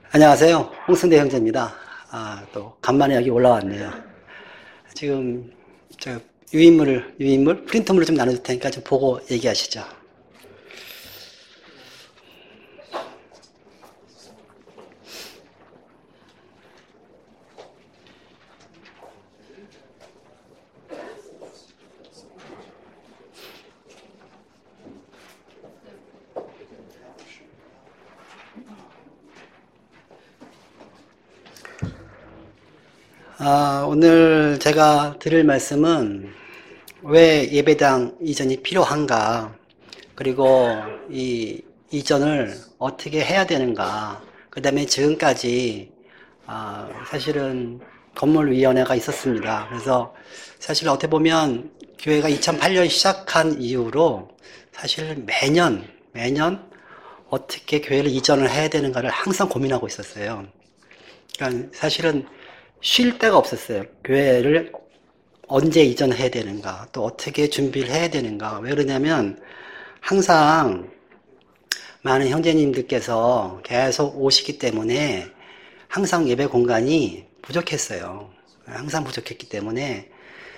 안녕하세요. 홍승대 형제입니다. 또 간만에 여기 올라왔네요. 지금 저 유인물, 프린트물을 좀 나눠줄 테니까 좀 보고 얘기하시죠. 오늘 제가 드릴 말씀은 왜 예배당 이전이 필요한가, 그리고 이 이전을 어떻게 해야 되는가, 그 다음에 지금까지 사실은 건물위원회가 있었습니다. 그래서 사실 어떻게 보면 교회가 2008년 시작한 이후로 사실 매년 어떻게 교회를 이전을 해야 되는가를 항상 고민하고 있었어요. 그러니까 사실은 쉴 데가 없었어요. 교회를 언제 이전해야 되는가, 또 어떻게 준비를 해야 되는가. 왜 그러냐면 항상 많은 형제님들께서 계속 오시기 때문에 항상 예배 공간이 부족했어요. 항상 부족했기 때문에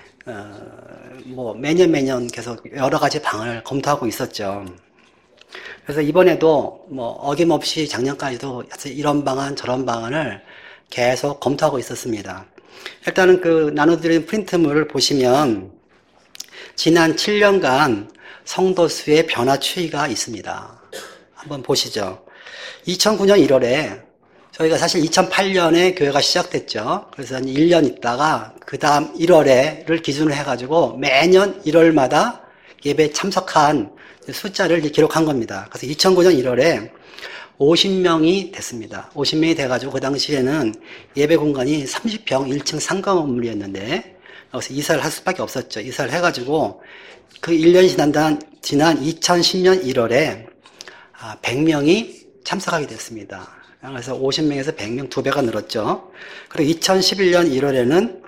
뭐 매년 계속 여러 가지 방을 검토하고 있었죠. 그래서 이번에도 뭐 어김없이 작년까지도 이런 방안 저런 방안을 계속 검토하고 있었습니다. 일단은 그 나눠드린 프린트물을 보시면 지난 7년간 성도 수의 변화 추이가 있습니다. 한번 보시죠. 2009년 1월에 저희가 사실 2008년에 교회가 시작됐죠. 그래서 1년 있다가 그 다음 1월에를 기준으로 해가지고 매년 1월마다 예배 참석한 숫자를 기록한 겁니다. 그래서 2009년 1월에 50명이 됐습니다. 50명이 돼가지고 그 당시에는 예배 공간이 30평 1층 상가 건물이었는데 여기서 이사를 할 수밖에 없었죠. 이사를 해가지고 그 1년이 지난 2010년 1월에 100명이 참석하게 됐습니다. 그래서 50명에서 100명 2배가 늘었죠. 그리고 2011년 1월에는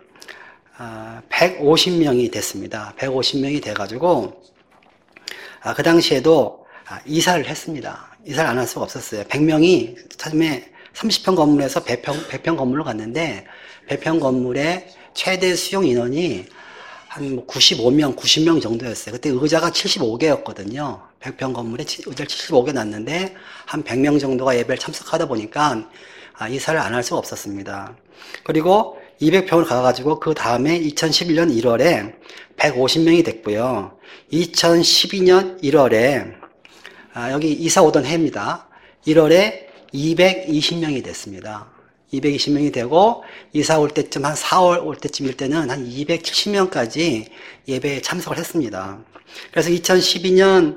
150명이 됐습니다. 150명이 돼가지고 그 당시에도 이사를 했습니다. 이사를 안 할 수가 없었어요. 100명이 처음에 30평 건물에서 100평 건물로 갔는데 100평 건물의 최대 수용 인원이 한 95명, 90명 정도였어요. 그때 의자가 75개였거든요. 100평 건물에 의자를 75개 놨는데 한 100명 정도가 예배를 참석하다 보니까 이사를 안 할 수가 없었습니다. 그리고 200평을 가가지고 그 다음에 2011년 1월에 150명이 됐고요. 2012년 1월에 여기 이사 오던 해입니다. 1월에 220명이 됐습니다. 220명이 되고 이사 올 때쯤 한 4월 올 때쯤일 때는 한 270명까지 예배에 참석을 했습니다. 그래서 2012년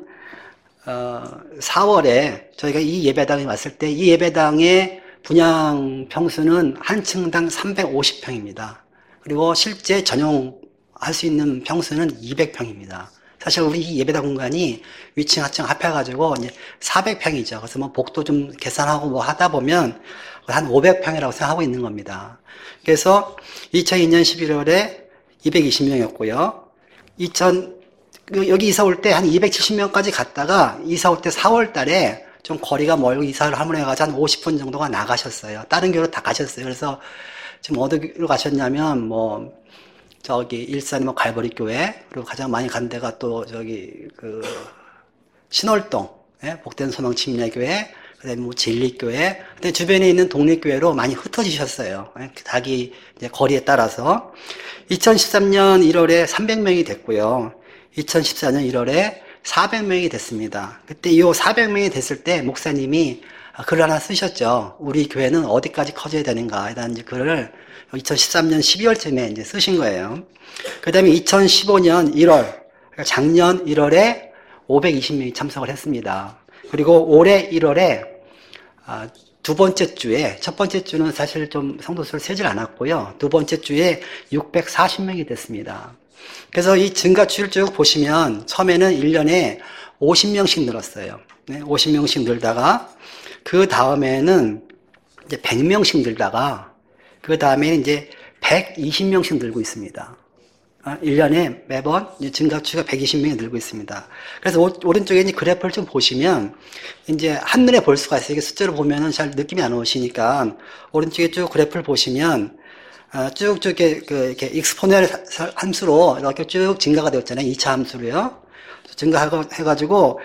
4월에 저희가 이 예배당에 왔을 때 이 예배당의 분양 평수는 한 층당 350평입니다. 그리고 실제 전용할 수 있는 평수는 200평입니다. 사실 우리 이 예배당 공간이 위층, 하층 합해가지고 이제 400평이죠. 그래서 뭐 복도 좀 계산하고 뭐 하다 보면 한 500평이라고 생각하고 있는 겁니다. 그래서 2002년 11월에 220명이었고요. 여기 이사 올 때 한 270명까지 갔다가 이사 올 때 4월 달에 좀 거리가 멀고 이사를 하면 해가지고 한 50분 정도가 나가셨어요. 다른 교회로 다 가셨어요. 그래서 지금 어디로 가셨냐면 뭐 저기 일산 뭐 갈보리 교회, 그리고 가장 많이 간 데가 또 저기 그 신월동 복된 소망 침례교회, 그다음에 뭐 진리교회, 근데 주변에 있는 독립교회로 많이 흩어지셨어요. 자기 이제 거리에 따라서 2013년 1월에 300명이 됐고요. 2014년 1월에 400명이 됐습니다. 그때 이 400명이 됐을 때 목사님이 글을 하나 쓰셨죠. 우리 교회는 어디까지 커져야 되는가에 대한 이제 글을 2013년 12월쯤에 이제 쓰신 거예요. 그 다음에 2015년 1월, 그러니까 작년 1월에 520명이 참석을 했습니다. 그리고 올해 1월에 두 번째 주에, 첫 번째 주는 사실 좀 성도수를 세질 않았고요. 두 번째 주에 640명이 됐습니다. 그래서 이 증가추를 쭉 보시면 처음에는 1년에 50명씩 늘었어요. 50명씩 늘다가 그 다음에는 이제 100명씩 늘다가 그 다음에는 이제 120명씩 늘고 있습니다. 1년에 매번 증가추가 120명이 늘고 있습니다. 그래서 오른쪽에 이제 그래프를 좀 보시면 이제 한눈에 볼 수가 있어요. 이게 숫자로 보면은 잘 느낌이 안 오시니까 오른쪽에 쭉 그래프를 보시면 쭉쭉 이렇게 익스포네ncial 함수로 이렇게 쭉 증가가 되었잖아요. 2차 함수로요. 증가해가지고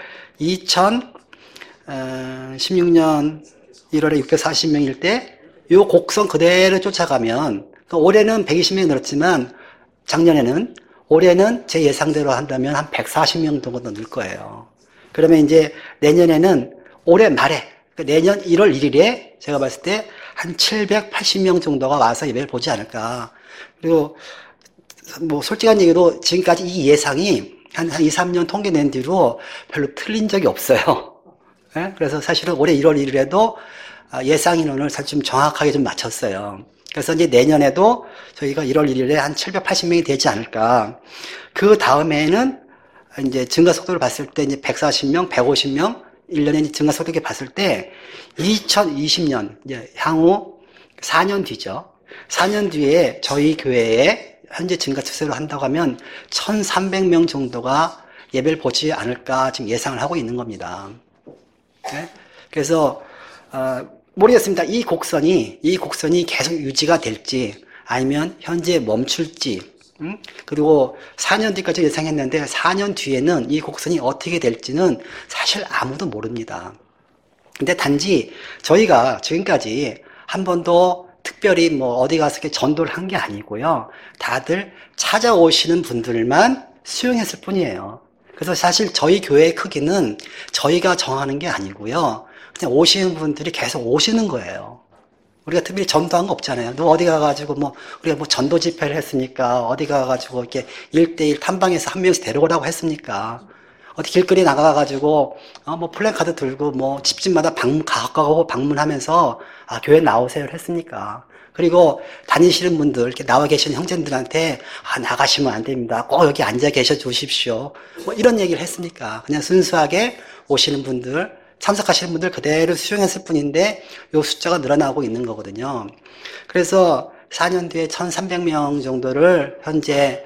2016년 1월에 640명일 때 이 곡선 그대로 쫓아가면 올해는 120명이 늘었지만 작년에는 올해는 제 예상대로 한다면 한 140명 정도 늘 거예요. 그러면 이제 내년에는 올해 말에 내년 1월 1일에 제가 봤을 때 한 780명 정도가 와서 예배를 보지 않을까. 그리고 뭐 솔직한 얘기로 지금까지 이 예상이 한 2, 3년 통계 낸 뒤로 별로 틀린 적이 없어요. 네? 그래서 사실은 올해 1월 1일에도 예상 인원을 사실 좀 정확하게 좀 맞췄어요. 그래서 이제 내년에도 저희가 1월 1일에 한 780명이 되지 않을까. 그 다음에는 이제 증가 속도를 봤을 때 이제 140명, 150명, 1년에 증가 속도 이렇게 봤을 때 2020년, 이제 향후 4년 뒤죠. 4년 뒤에 저희 교회에 현재 증가 추세로 한다고 하면 1,300명 정도가 예배를 보지 않을까 지금 예상을 하고 있는 겁니다. 네? 그래서, 모르겠습니다. 이 곡선이 계속 유지가 될지, 아니면 현재 멈출지, 그리고 4년 뒤까지 예상했는데, 4년 뒤에는 이 곡선이 어떻게 될지는 사실 아무도 모릅니다. 근데 단지 저희가 지금까지 한 번도 특별히 뭐 어디 가서 이렇게 전도를 한 게 아니고요. 다들 찾아오시는 분들만 수용했을 뿐이에요. 그래서 사실 저희 교회의 크기는 저희가 정하는 게 아니고요. 그냥 오시는 분들이 계속 오시는 거예요. 우리가 특별히 전도한 거 없잖아요. 너 어디 가가지고 우리가 전도 집회를 했습니까? 어디 가가지고 이렇게 1대1 탐방해서 한 명씩 데려오라고 했습니까? 어디 길거리 나가가지고, 플랜카드 들고 집집마다 가까워 방문하면서, 교회 나오세요를 했습니까? 그리고 다니시는 분들, 이렇게 나와 계시는 형제들한테, 나가시면 안 됩니다. 꼭 여기 앉아 계셔 주십시오. 이런 얘기를 했습니까? 그냥 순수하게 오시는 분들, 참석하시는 분들 그대로 수용했을 뿐인데, 요 숫자가 늘어나고 있는 거거든요. 그래서 4년 뒤에 1,300명 정도를 현재,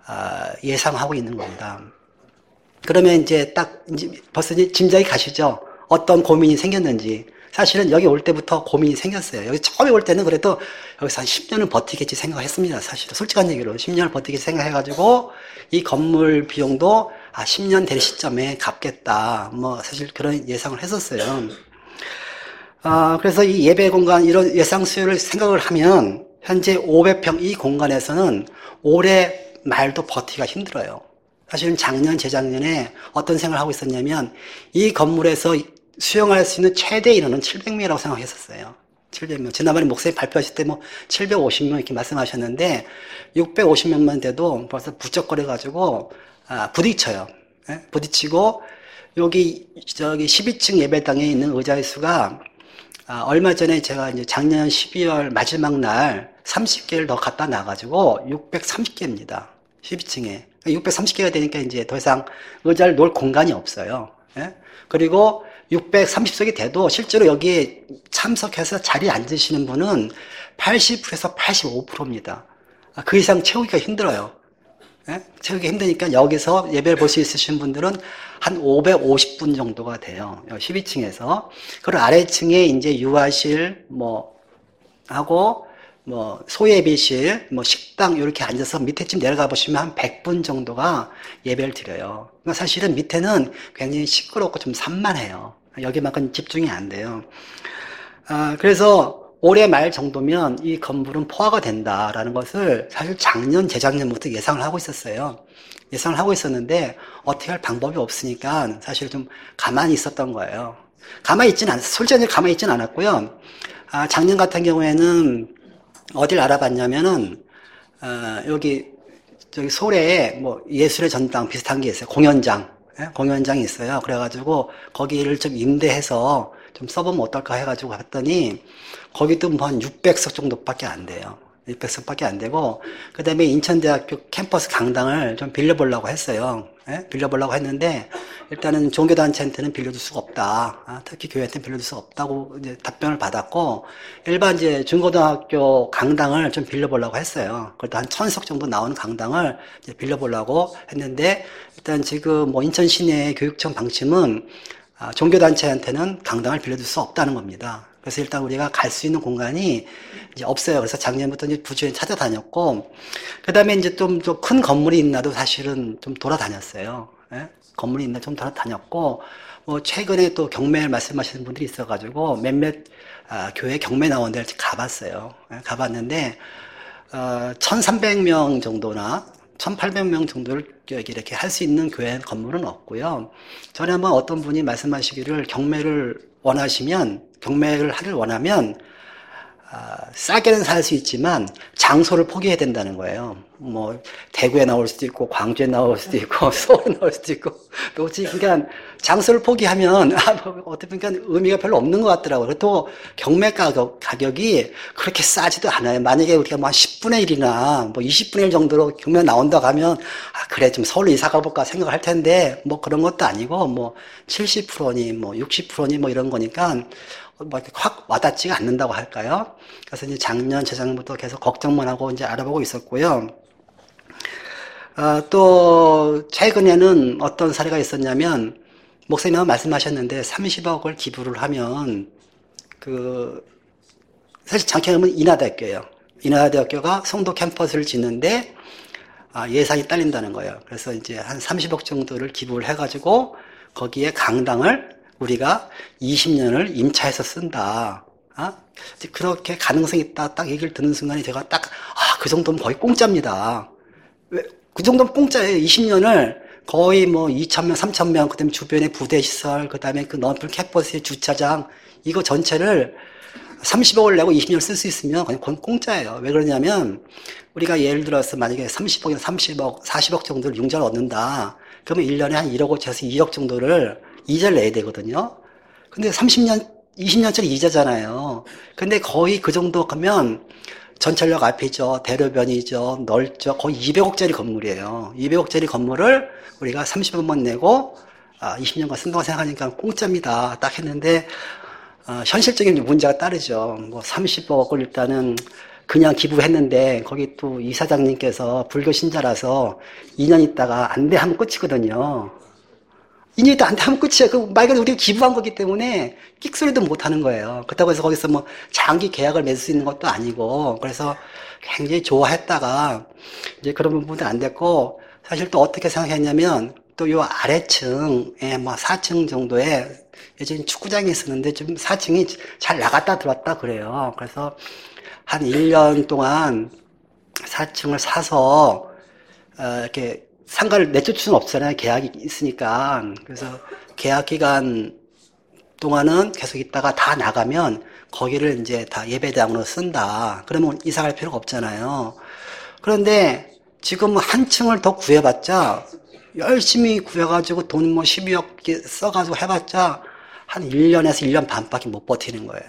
예상하고 있는 겁니다. 그러면 이제 벌써 짐작이 가시죠? 어떤 고민이 생겼는지. 사실은 여기 올 때부터 고민이 생겼어요. 여기 처음에 올 때는 그래도 여기서 한 10년은 버티겠지 생각했습니다. 사실은. 솔직한 얘기로 10년을 버티겠지 생각해가지고 이 건물 비용도 10년 될 시점에 갚겠다. 사실 그런 예상을 했었어요. 그래서 이 예배 공간 이런 예상 수요를 생각을 하면 현재 500평 이 공간에서는 올해 말도 버티기가 힘들어요. 사실은 작년, 재작년에 어떤 생각을 하고 있었냐면 이 건물에서 수용할 수 있는 최대 인원은 700명이라고 생각했었어요. 700명. 지난번에 목사님 발표하실 때 750명 이렇게 말씀하셨는데 650명만 돼도 벌써 부쩍거려가지고 부딪혀요. 예? 부딪히고 여기 12층 예배당에 있는 의자의 수가 얼마 전에 제가 이제 작년 12월 마지막 날 30개를 더 갖다 놔가지고 630개입니다. 12층에. 630개가 되니까 이제 더 이상 의자를 놓을 공간이 없어요. 예? 그리고 630석이 돼도 실제로 여기에 참석해서 자리에 앉으시는 분은 80%에서 85%입니다. 그 이상 채우기가 힘들어요. 예? 채우기 힘드니까 여기서 예배를 볼 수 있으신 분들은 한 550분 정도가 돼요. 12층에서. 그리고 아래층에 이제 유아실, 하고, 소예비실, 식당, 이렇게 앉아서 밑에쯤 내려가 보시면 한 100분 정도가 예배를 드려요. 그러니까 사실은 밑에는 굉장히 시끄럽고 좀 산만해요. 여기만큼 집중이 안 돼요. 그래서 올해 말 정도면 이 건물은 포화가 된다라는 것을 사실 작년, 재작년부터 예상을 하고 있었어요. 예상을 하고 있었는데 어떻게 할 방법이 없으니까 사실 좀 가만히 있었던 거예요. 솔직히 가만히 있진 않았고요. 작년 같은 경우에는 어딜 알아봤냐면은, 저기 소래에 예술의 전당 비슷한 게 있어요. 공연장. 예? 공연장이 있어요. 그래가지고 거기를 좀 임대해서 좀 써보면 어떨까 해가지고 봤더니 거기도 한 600석 정도밖에 안 돼요. 600석밖에 안 되고, 그 다음에 인천대학교 캠퍼스 강당을 좀 빌려보려고 했어요. 예? 빌려보려고 했는데, 일단은 종교단체한테는 빌려줄 수가 없다. 특히 교회한테는 빌려줄 수가 없다고 이제 답변을 받았고, 일반 이제 중고등학교 강당을 좀 빌려보려고 했어요. 그것도 한 1000석 정도 나오는 강당을 이제 빌려보려고 했는데, 일단 지금 뭐 인천 시내 교육청 방침은 종교단체한테는 강당을 빌려줄 수 없다는 겁니다. 그래서 일단 우리가 갈 수 있는 공간이 이제 없어요. 그래서 작년부터 이제 부지에 찾아다녔고, 그 다음에 이제 좀 큰 건물이 있나도 사실은 좀 돌아다녔어요. 예? 건물이 있나 좀 돌아다녔고, 뭐 최근에 또 경매를 말씀하시는 분들이 있어가지고 몇몇 교회 경매 나온 데를 가봤어요. 예? 가봤는데 1,300명 정도나 1,800명 정도를 이렇게 할 수 있는 교회 건물은 없고요. 전에 한번 어떤 분이 말씀하시기를 경매를 하길 원하면 싸게는 살 수 있지만 장소를 포기해야 된다는 거예요. 뭐 대구에 나올 수도 있고 광주에 나올 수도 있고 서울에 나올 수도 있고 그러니까 장소를 포기하면 어떻게 보니까 의미가 별로 없는 것 같더라고요. 또 경매 가격이 그렇게 싸지도 않아요. 만약에 우리가 뭐 한 10분의 1이나 뭐 20분의 1 정도로 경매 나온다고 하면 그래 좀 서울로 이사 가볼까 생각할 텐데 뭐 그런 것도 아니고 뭐 70%니 뭐 60%니 뭐 이런 거니까 뭐 이렇게 확 와닿지가 않는다고 할까요? 그래서 이제 작년, 재작년부터 계속 걱정만 하고 이제 알아보고 있었고요. 또, 최근에는 어떤 사례가 있었냐면, 목사님은 말씀하셨는데, 30억을 기부를 하면, 사실 장애하면 인하대학교예요. 인하대학교가 송도 캠퍼스를 짓는데, 예산이 딸린다는 거예요. 그래서 이제 한 30억 정도를 기부를 해가지고, 거기에 강당을 우리가 20년을 임차해서 쓴다. 그렇게 가능성이 있다. 딱 얘기를 듣는 순간에 제가 그 정도면 거의 공짜입니다. 그 정도면 공짜예요. 20년을 거의 뭐 2,000명, 3,000명, 그 다음에 주변에 부대시설, 그 다음에 그 넓은 캠퍼스의 주차장, 이거 전체를 30억을 내고 20년 쓸 수 있으면 그건 공짜예요. 왜 그러냐면, 우리가 예를 들어서 만약에 30억이나 30억, 40억 정도를 융자를 얻는다. 그러면 1년에 한 1억 5천에서 2억 정도를 이자를 내야 되거든요. 근데 30년, 20년짜리 이자잖아요. 근데 거의 그 정도 가면 전철역 앞이죠. 대로변이죠. 넓죠. 거의 200억짜리 건물이에요. 200억짜리 건물을 우리가 30억만 내고 20년간 쓴다고 생각하니까 공짜입니다. 딱 했는데 현실적인 문제가 따르죠. 뭐 30억을 일단은 그냥 기부했는데 거기 또 이사장님께서 불교 신자라서 2년 있다가 안 돼 하면 끝이거든요. 2년 있다 안 돼 하면 끝이야. 말 그대로 우리가 기부한 거기 때문에 끽소리도 못 하는 거예요. 그렇다고 해서 거기서 뭐 장기 계약을 맺을 수 있는 것도 아니고 그래서 굉장히 좋아했다가 이제 그런 부분도 안 됐고 사실 또 어떻게 생각했냐면 또 요 아래층에 뭐 4층 정도에 예전에 축구장이 있었는데 좀 4층이 잘 나갔다 들어왔다 그래요. 그래서 한 1년 동안 4층을 사서 이렇게 상가를 내쫓을 수는 없잖아요. 계약이 있으니까. 그래서 계약 기간 동안은 계속 있다가 다 나가면 거기를 이제 다 예배당으로 쓴다. 그러면 이사 갈 필요가 없잖아요. 그런데 지금 한 층을 더 구해봤자 열심히 구해가지고 돈 뭐 12억 써가지고 해봤자 한 1년에서 1년 반밖에 못 버티는 거예요.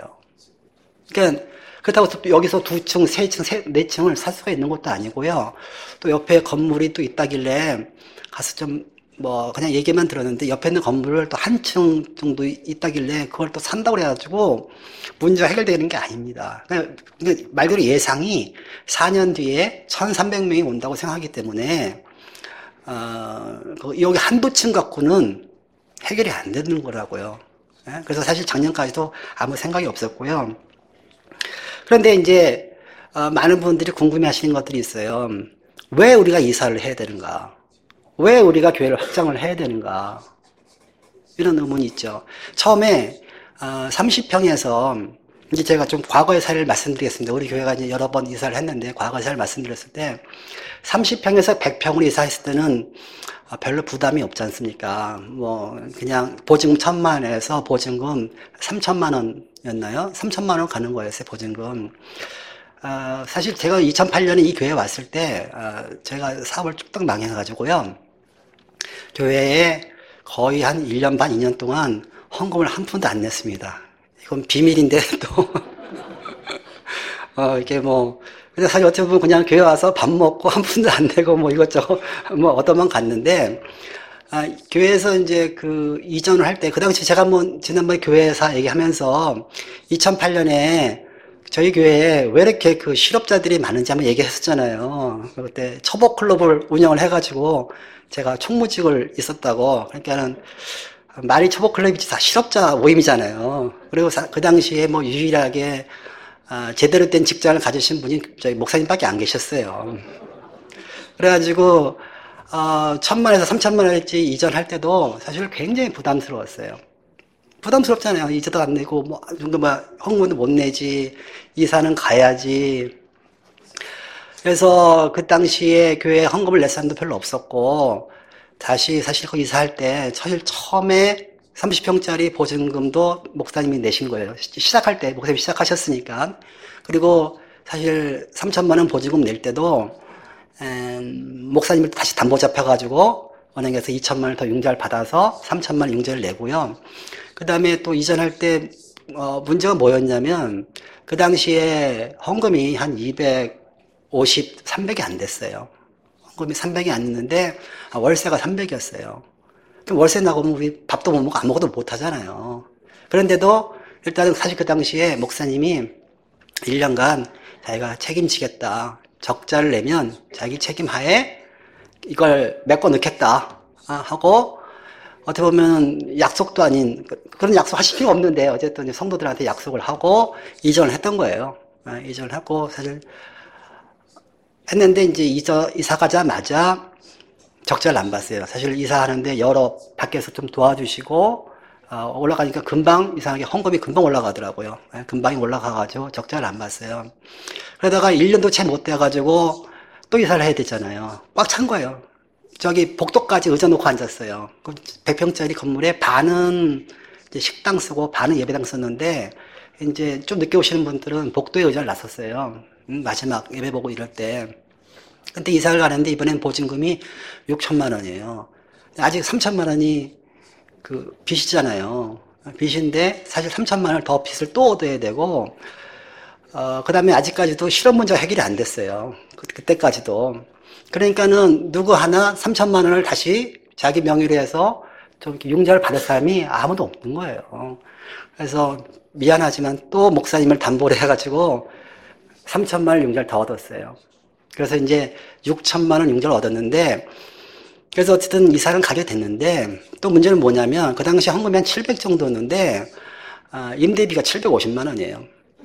그러니까 그렇다고 또 여기서 2층, 3층, 4층을 살 수가 있는 것도 아니고요. 또 옆에 건물이 또 있다길래 가서 좀 뭐 그냥 얘기만 들었는데 옆에 있는 건물을 또 한 층 정도 있다길래 그걸 또 산다고 그래가지고 문제가 해결되는 게 아닙니다. 그러니까 말 그대로 예상이 4년 뒤에 1,300명이 온다고 생각하기 때문에 여기 한두 층 갖고는 해결이 안 되는 거라고요. 그래서 사실 작년까지도 아무 생각이 없었고요. 그런데 이제 많은 분들이 궁금해 하시는 것들이 있어요. 왜 우리가 이사를 해야 되는가? 왜 우리가 교회를 확장을 해야 되는가? 이런 의문이 있죠. 처음에 30평에서 이제 제가 좀 과거의 사례를 말씀드리겠습니다. 우리 교회가 이제 여러 번 이사를 했는데 과거의 사례를 말씀드렸을 때 30평에서 100평으로 이사했을 때는 별로 부담이 없지 않습니까? 뭐 그냥 보증금 1,000만 원에서 보증금 3,000만 원이었나요? 3,000만 원 가는 거였어요, 보증금. 사실 제가 2008년에 이 교회에 왔을 때 제가 사업을 뚝딱 망해가지고요. 교회에 거의 한 1년 반, 2년 동안 헌금을 한 푼도 안 냈습니다. 이건 비밀인데 또 이게 뭐 근데 사실 어떻게 보면 그냥 교회 와서 밥 먹고 한 푼도 안 내고 뭐 이것저것 뭐 얻어만 갔는데, 교회에서 이제 그 이전을 할 때, 그 당시 제가 한번 지난번에 교회사 얘기하면서 2008년에 저희 교회에 왜 이렇게 그 실업자들이 많은지 한번 얘기했었잖아요. 그때 처복클럽을 운영을 해가지고 제가 총무직을 있었다고. 그러니까는 말이 처복클럽이 다 실업자 모임이잖아요. 그리고 그 당시에 뭐 유일하게 제대로 된 직장을 가지신 분이 저희 목사님밖에 안 계셨어요. 그래가지고 1,000만에서 3,000만 원일지 이전할 때도 사실 굉장히 부담스러웠어요. 부담스럽잖아요. 이자도 안 내고 뭐 헌금도 못 내지, 이사는 가야지. 그래서 그 당시에 교회 헌금을 낼 사람도 별로 없었고, 다시 사실 그 이사할 때 사실 처음에 30평짜리 보증금도 목사님이 내신 거예요. 시작할 때 목사님이 시작하셨으니까. 그리고 사실 3,000만 원 보증금 낼 때도 목사님을 다시 담보 잡혀가지고 은행에서 2,000만 원 더 융자를 받아서 3,000만 원 융자를 내고요. 그 다음에 또 이전할 때 문제가 뭐였냐면 그 당시에 헌금이 한 250, 300이 안 됐어요. 헌금이 300이 안 됐는데 월세가 300이었어요. 그럼 월세 나가면 우리 밥도 못 먹고 아무것도 못 하잖아요. 그런데도 일단은 사실 그 당시에 목사님이 1년간 자기가 책임지겠다. 적자를 내면 자기 책임하에 이걸 메꿔 넣겠다 하고, 어떻게 보면 약속도 아닌 그런 약속 하실 필요 없는데 어쨌든 성도들한테 약속을 하고 이전을 했던 거예요. 이전을 하고 사실 했는데 이제 이사 가자마자 적자를 안 봤어요. 사실 이사하는데 여러 밖에서 좀 도와주시고 올라가니까 금방 이상하게 헌금이 금방 올라가더라고요. 금방이 올라가가지고 적자를 안 봤어요. 그러다가 1년도 채 못 돼가지고 또 이사를 해야 되잖아요. 꽉 찬 거예요. 저기 복도까지 의자 놓고 앉았어요. 100평짜리 건물에 반은 이제 식당 쓰고 반은 예배당 썼는데, 이제 좀 늦게 오시는 분들은 복도에 의자를 놨었어요. 마지막 예배 보고 이럴 때. 근데 이사를 가는데 이번엔 보증금이 6천만 원이에요. 아직 3천만 원이 그 빚이잖아요. 빚인데 사실 3천만 원을 더 빚을 또 얻어야 되고, 그 다음에 아직까지도 실업 문제가 해결이 안 됐어요. 그때까지도. 그러니까는 누구 하나 3천만 원을 다시 자기 명의로 해서 좀 이렇게 융자를 받을 사람이 아무도 없는 거예요. 그래서 미안하지만 또 목사님을 담보로 해가지고 3천만 원 융자를 더 얻었어요. 그래서 이제 6천만 원 융자를 얻었는데, 그래서 어쨌든 이사는 가게 됐는데, 또 문제는 뭐냐면 그 당시 헌금이 한 700 정도였는데 임대비가 750만 원이에요.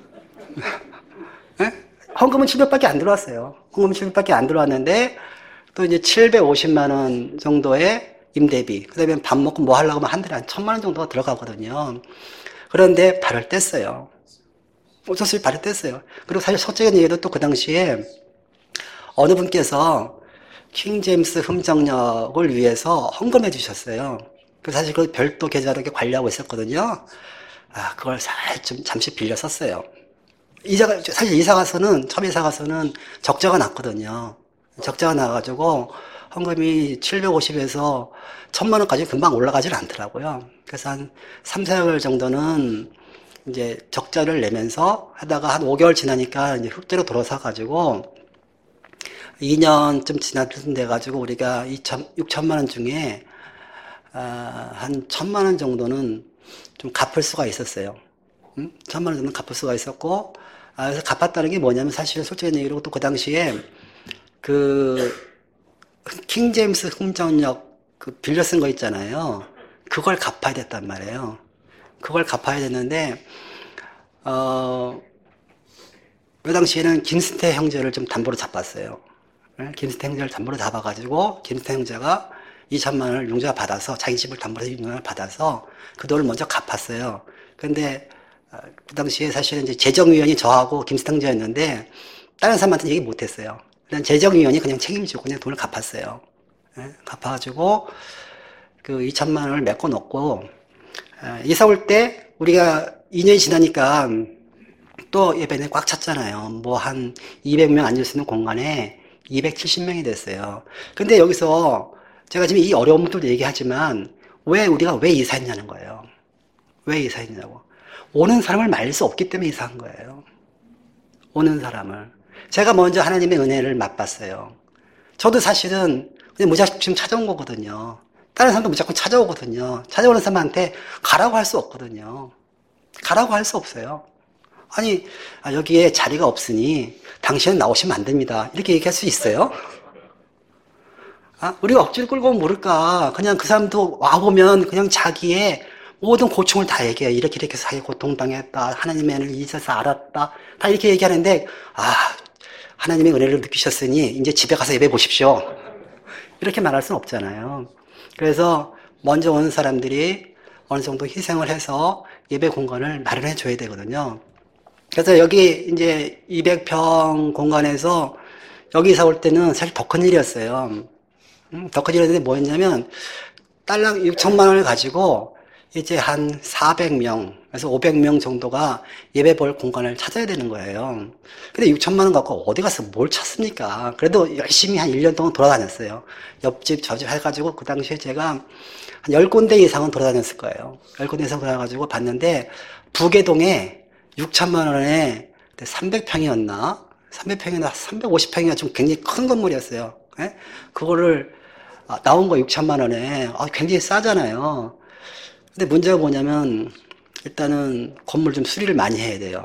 네? 헌금은 700밖에 안 들어왔어요. 헌금은 700밖에 안 들어왔는데 또 이제 750만 원 정도의 임대비, 그 다음에 밥 먹고 뭐 하려고 하면 한 달에 한 1,000만 원 정도가 들어가거든요. 그런데 발을 뗐어요. 어쩔 수 없이 발을 뗐어요. 그리고 사실 솔직한 얘기도 또 그 당시에 어느 분께서 킹 제임스 흠정역을 위해서 헌금해 주셨어요. 그래서 사실 그 별도 계좌로 이렇게 관리하고 있었거든요. 그걸 좀 잠시 빌려 썼어요. 사실 처음 이사 가서는 적자가 났거든요. 적자가 나가지고 헌금이 750에서 1,000만 원까지 금방 올라가질 않더라고요. 그래서 한 3, 4개월 정도는 이제 적자를 내면서 하다가 한 5개월 지나니까 이제 흑대로 돌아서 가지고 2년쯤 지나쯤 돼가지고 우리가 6천만 원 중에 한 1,000만 원 정도는 좀 갚을 수가 있었어요. 1,000만 원 정도는 갚을 수가 있었고, 그래서 갚았다는 게 뭐냐면 사실은 솔직히 얘기로 또 그 당시에 그 킹 제임스 흥정역 그 빌려 쓴 거 있잖아요. 그걸 갚아야 됐단 말이에요. 그걸 갚아야 됐는데 그 당시에는 김스태 형제를 좀 담보로 잡았어요. 김스태 형제를 담보로 잡아가지고 김스태 형제가 2천만 원을 융자 받아서 자기 집을 담보로 해서 융자를 받아서 그 돈을 먼저 갚았어요. 근데 그 당시에 사실은 이제 재정위원이 저하고 김스태 형제였는데 다른 사람한테 얘기 못했어요. 그냥 재정위원이 그냥 책임지고 그냥 돈을 갚았어요. 갚아가지고 그 2천만 원을 메꿔 놓고 이사 올 때 우리가 2년이 지나니까 또 예배당이 꽉 찼잖아요. 뭐 한 200명 앉을 수 있는 공간에 270명이 됐어요. 근데 여기서 제가 지금 이 어려운 것들도 얘기하지만 우리가 왜 이사했냐는 거예요. 왜 이사했냐고. 오는 사람을 말릴 수 없기 때문에 이사한 거예요. 오는 사람을. 제가 먼저 하나님의 은혜를 맛봤어요. 저도 사실은 그냥 무작정 찾아온 거거든요. 다른 사람도 무작정 찾아오거든요. 찾아오는 사람한테 가라고 할 수 없거든요. 가라고 할 수 없어요. 아니, 여기에 자리가 없으니 당신은 나오시면 안 됩니다. 이렇게 얘기할 수 있어요? 우리가 억지로 끌고 오면 모를까. 그냥 그 사람도 와보면 그냥 자기의 모든 고충을 다 얘기해요. 이렇게 해서 자기 고통당했다. 하나님의 은혜를 잊어서 알았다. 다 이렇게 얘기하는데, 하나님의 은혜를 느끼셨으니 이제 집에 가서 예배 보십시오. 이렇게 말할 수는 없잖아요. 그래서 먼저 오는 사람들이 어느 정도 희생을 해서 예배 공간을 마련해 줘야 되거든요. 그래서 여기 이제 200평 공간에서 여기 올 때는 사실 더 큰 일이었어요. 더 큰 일이었는데 뭐였냐면 달랑 6천만 원을 가지고 이제 한 400명, 그래서 500명 정도가 예배 볼 공간을 찾아야 되는 거예요. 근데 6천만 원 갖고 어디 가서 뭘 찾습니까? 그래도 열심히 한 1년 동안 돌아다녔어요. 옆집, 저집 해가지고 그 당시에 제가 한 10군데 이상은 돌아다녔을 거예요. 10군데 이상 돌아가지고 봤는데 부계동에 6천만 원에 300평이었나? 300평이나 350평이나 좀 굉장히 큰 건물이었어요. 예? 그거를 나온 거 6천만 원에 굉장히 싸잖아요. 근데 문제가 뭐냐면 일단은 건물 좀 수리를 많이 해야 돼요.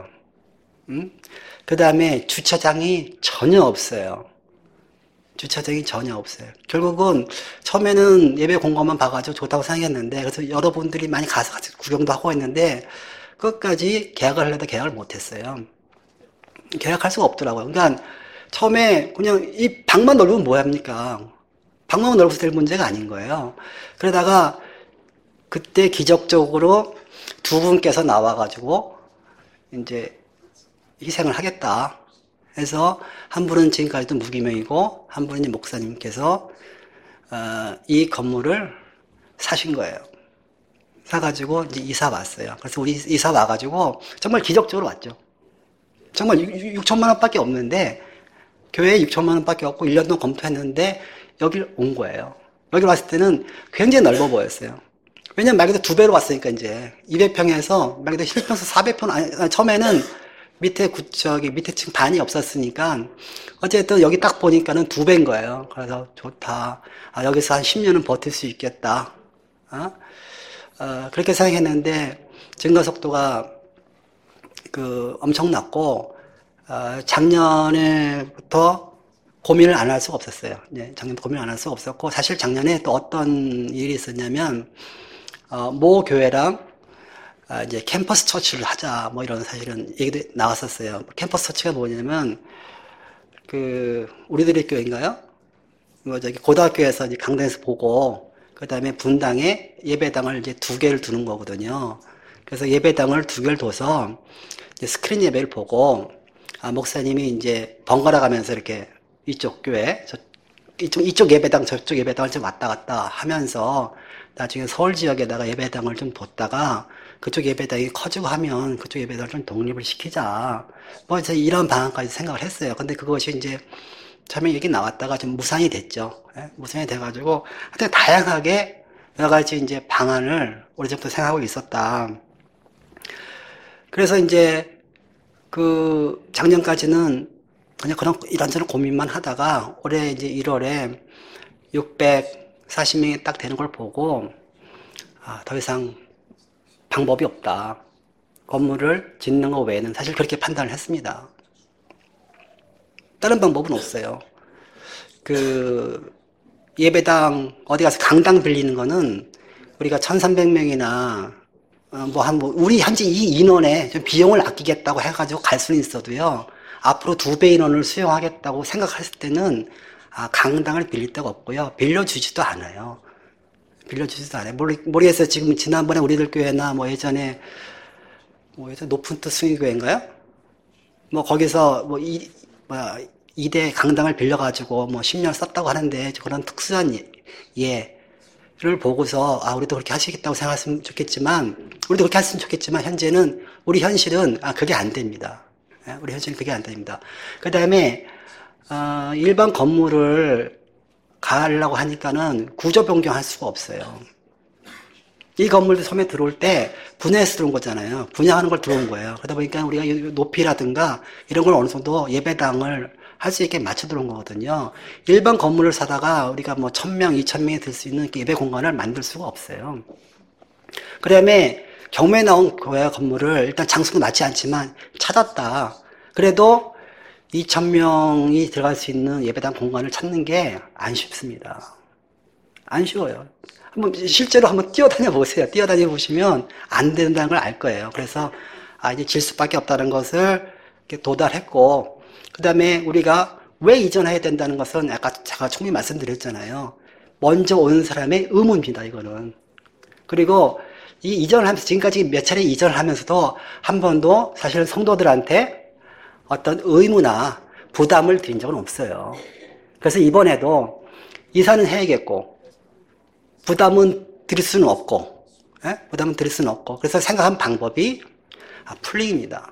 그 다음에 주차장이 전혀 없어요. 주차장이 전혀 없어요. 결국은 처음에는 예배 공간만 봐가지고 좋다고 생각했는데 그래서 여러분들이 많이 가서 같이 구경도 하고 했는데 끝까지 계약을 하려다 계약을 못했어요. 계약할 수가 없더라고요. 그러니까 처음에 그냥 이 방만 넓으면 뭐합니까? 방만 넓어서 될 문제가 아닌 거예요. 그러다가 그때 기적적으로 두 분께서 나와가지고 이제 희생을 하겠다 해서 한 분은 지금까지도 무기명이고 한 분은 목사님께서 이 건물을 사신 거예요. 사가지고 이제 이사 왔어요. 그래서 우리 이사 와가지고 정말 기적적으로 왔죠. 정말 6천만 원밖에 없는데 교회에 6천만 원밖에 없고 1년 동안 검토했는데 여길 온 거예요. 여기 왔을 때는 굉장히 넓어 보였어요. 왜냐면 말 그대로 두 배로 왔으니까 이제 200평에서 말 그대로 실평수 400평 처음에는 밑에 층 반이 없었으니까 어쨌든 여기 딱 보니까는 두 배인 거예요. 그래서 좋다. 여기서 한 10년은 버틸 수 있겠다. 그렇게 생각했는데 증가 속도가 엄청 났고 작년에부터 고민을 안 할 수가 없었어요. 작년 고민을 안 할 수가 없었고 사실 작년에 또 어떤 일이 있었냐면 모 교회랑 이제 캠퍼스 처치를 하자 뭐 이런 사실은 얘기도 나왔었어요. 캠퍼스 처치가 뭐냐면 우리들의 교회인가요? 저기 고등학교에서 이제 강당에서 보고 그 다음에 분당에 예배당을 이제 2개를 두는 거거든요. 그래서 예배당을 2개를 둬서 이제 스크린 예배를 보고 목사님이 이제 번갈아 가면서 이렇게 이쪽 교회 이쪽 예배당 저쪽 예배당을 좀 왔다 갔다 하면서 나중에 서울 지역에다가 예배당을 좀 뒀다가 그쪽 예배당이 커지고 하면 그쪽 예배당을 좀 독립을 시키자. 뭐 이제 이런 방안까지 생각을 했어요. 근데 그것이 이제 처음에 얘기 나왔다가 좀 무산이 됐죠. 무산이 돼가지고 하여튼 다양하게 여러 가지 이제 방안을 오래전부터 생각하고 있었다. 그래서 이제 작년까지는 그냥 이런저런 고민만 하다가 올해 이제 1월에 640명이 딱 되는 걸 보고 더 이상 방법이 없다. 건물을 짓는 것 외에는 사실 그렇게 판단을 했습니다. 다른 방법은 없어요. 예배당 어디 가서 강당 빌리는 거는 우리가 1,300명이나 우리 현재 이 인원에 좀 비용을 아끼겠다고 해가지고 갈 수는 있어도요. 앞으로 2배 인원을 수용하겠다고 생각했을 때는 강당을 빌릴 데가 없고요. 빌려주지도 않아요. 모르겠어요. 지금 지난번에 우리들 교회나 예전에 높은 뜻 승희교회인가요? 거기서 2대 강당을 빌려가지고 10년 썼다고 하는데 그런 특수한 예를 보고서 우리도 그렇게 하시겠다고 생각했으면 좋겠지만 현재는 우리 현실은 그게 안 됩니다. 우리 현실은 그게 안 됩니다. 그 다음에 일반 건물을 가려고 하니까는 구조 변경할 수가 없어요. 이 건물도 처음에 들어올 때 분양해서 들어온 거잖아요. 분양하는 걸 들어온 거예요. 그러다 보니까 우리가 이 높이라든가 이런 걸 어느 정도 예배당을 할 수 있게 맞춰 들어온 거거든요. 일반 건물을 사다가 우리가 뭐 1000명, 2000명이 들 수 있는 예배 공간을 만들 수가 없어요. 그 다음에 경매에 나온 교회 건물을 일단 장소도 맞지 않지만 찾았다. 그래도 2000명이 들어갈 수 있는 예배당 공간을 찾는 게 안 쉽습니다. 안 쉬워요. 한번 실제로 한번 뛰어다녀 보세요. 뛰어다녀 보시면 안 된다는 걸 알 거예요. 그래서 이제 질 수밖에 없다는 것을 도달했고, 그 다음에 우리가 왜 이전해야 된다는 것은 아까 제가 충분히 말씀드렸잖아요. 먼저 온 사람의 의무입니다. 이거는. 그리고 이 이전을 하면서 지금까지 몇 차례 이전을 하면서도 한 번도 사실은 성도들한테 어떤 의무나 부담을 드린 적은 없어요. 그래서 이번에도 이사는 해야겠고 부담은 드릴 수는 없고, 부담은 드릴 수는 없고, 그래서 생각한 방법이 풀링입니다.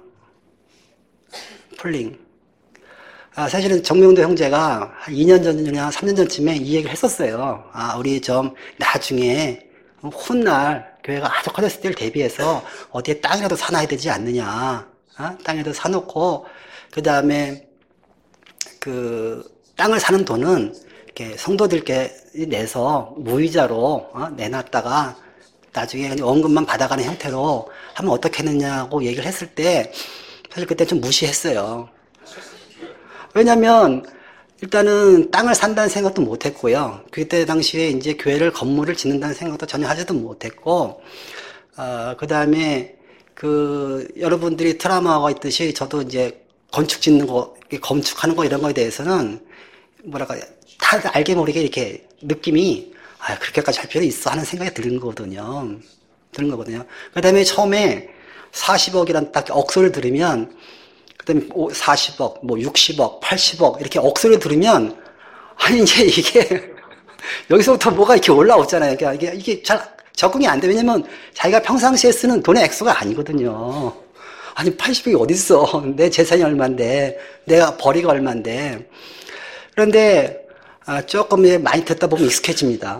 풀링. 사실은 정명도 형제가 한 2년 전이나 3년 전쯤에 이 얘기를 했었어요. 우리 좀 나중에 훗날 교회가 아주 커졌을 때를 대비해서 어디에 땅이라도 사놔야 되지 않느냐. 땅이라도 사놓고, 그 다음에 그 땅을 사는 돈은 이렇게 성도들께 내서 무이자로 내놨다가 나중에 원금만 받아가는 형태로 하면 어떻겠느냐고 얘기를 했을 때 사실 그때 좀 무시했어요. 왜냐면 일단은 땅을 산다는 생각도 못했고요. 그때 당시에 이제 교회를 건물을 짓는다는 생각도 전혀 하지도 못했고, 그 다음에 여러분들이 트라우마가 있듯이 저도 이제 건축 짓는 거, 건축하는 거 이런 거에 대해서는 뭐랄까 다 알게 모르게 이렇게 느낌이 그렇게까지 할 필요 있어 하는 생각이 드는 거거든요. 그 다음에 처음에 40억이란 딱 억소를 들으면, 그 다음에 40억, 뭐 60억, 80억 이렇게 억소를 들으면 이제 이게 여기서부터 뭐가 이렇게 올라오잖아요. 그러니까 이게 잘 적응이 안 돼. 왜냐면 자기가 평상시에 쓰는 돈의 액수가 아니거든요. 80억이 어딨어. 내 재산이 얼만데, 내가 벌이가 얼만데. 그런데 조금 많이 듣다 보면 익숙해집니다.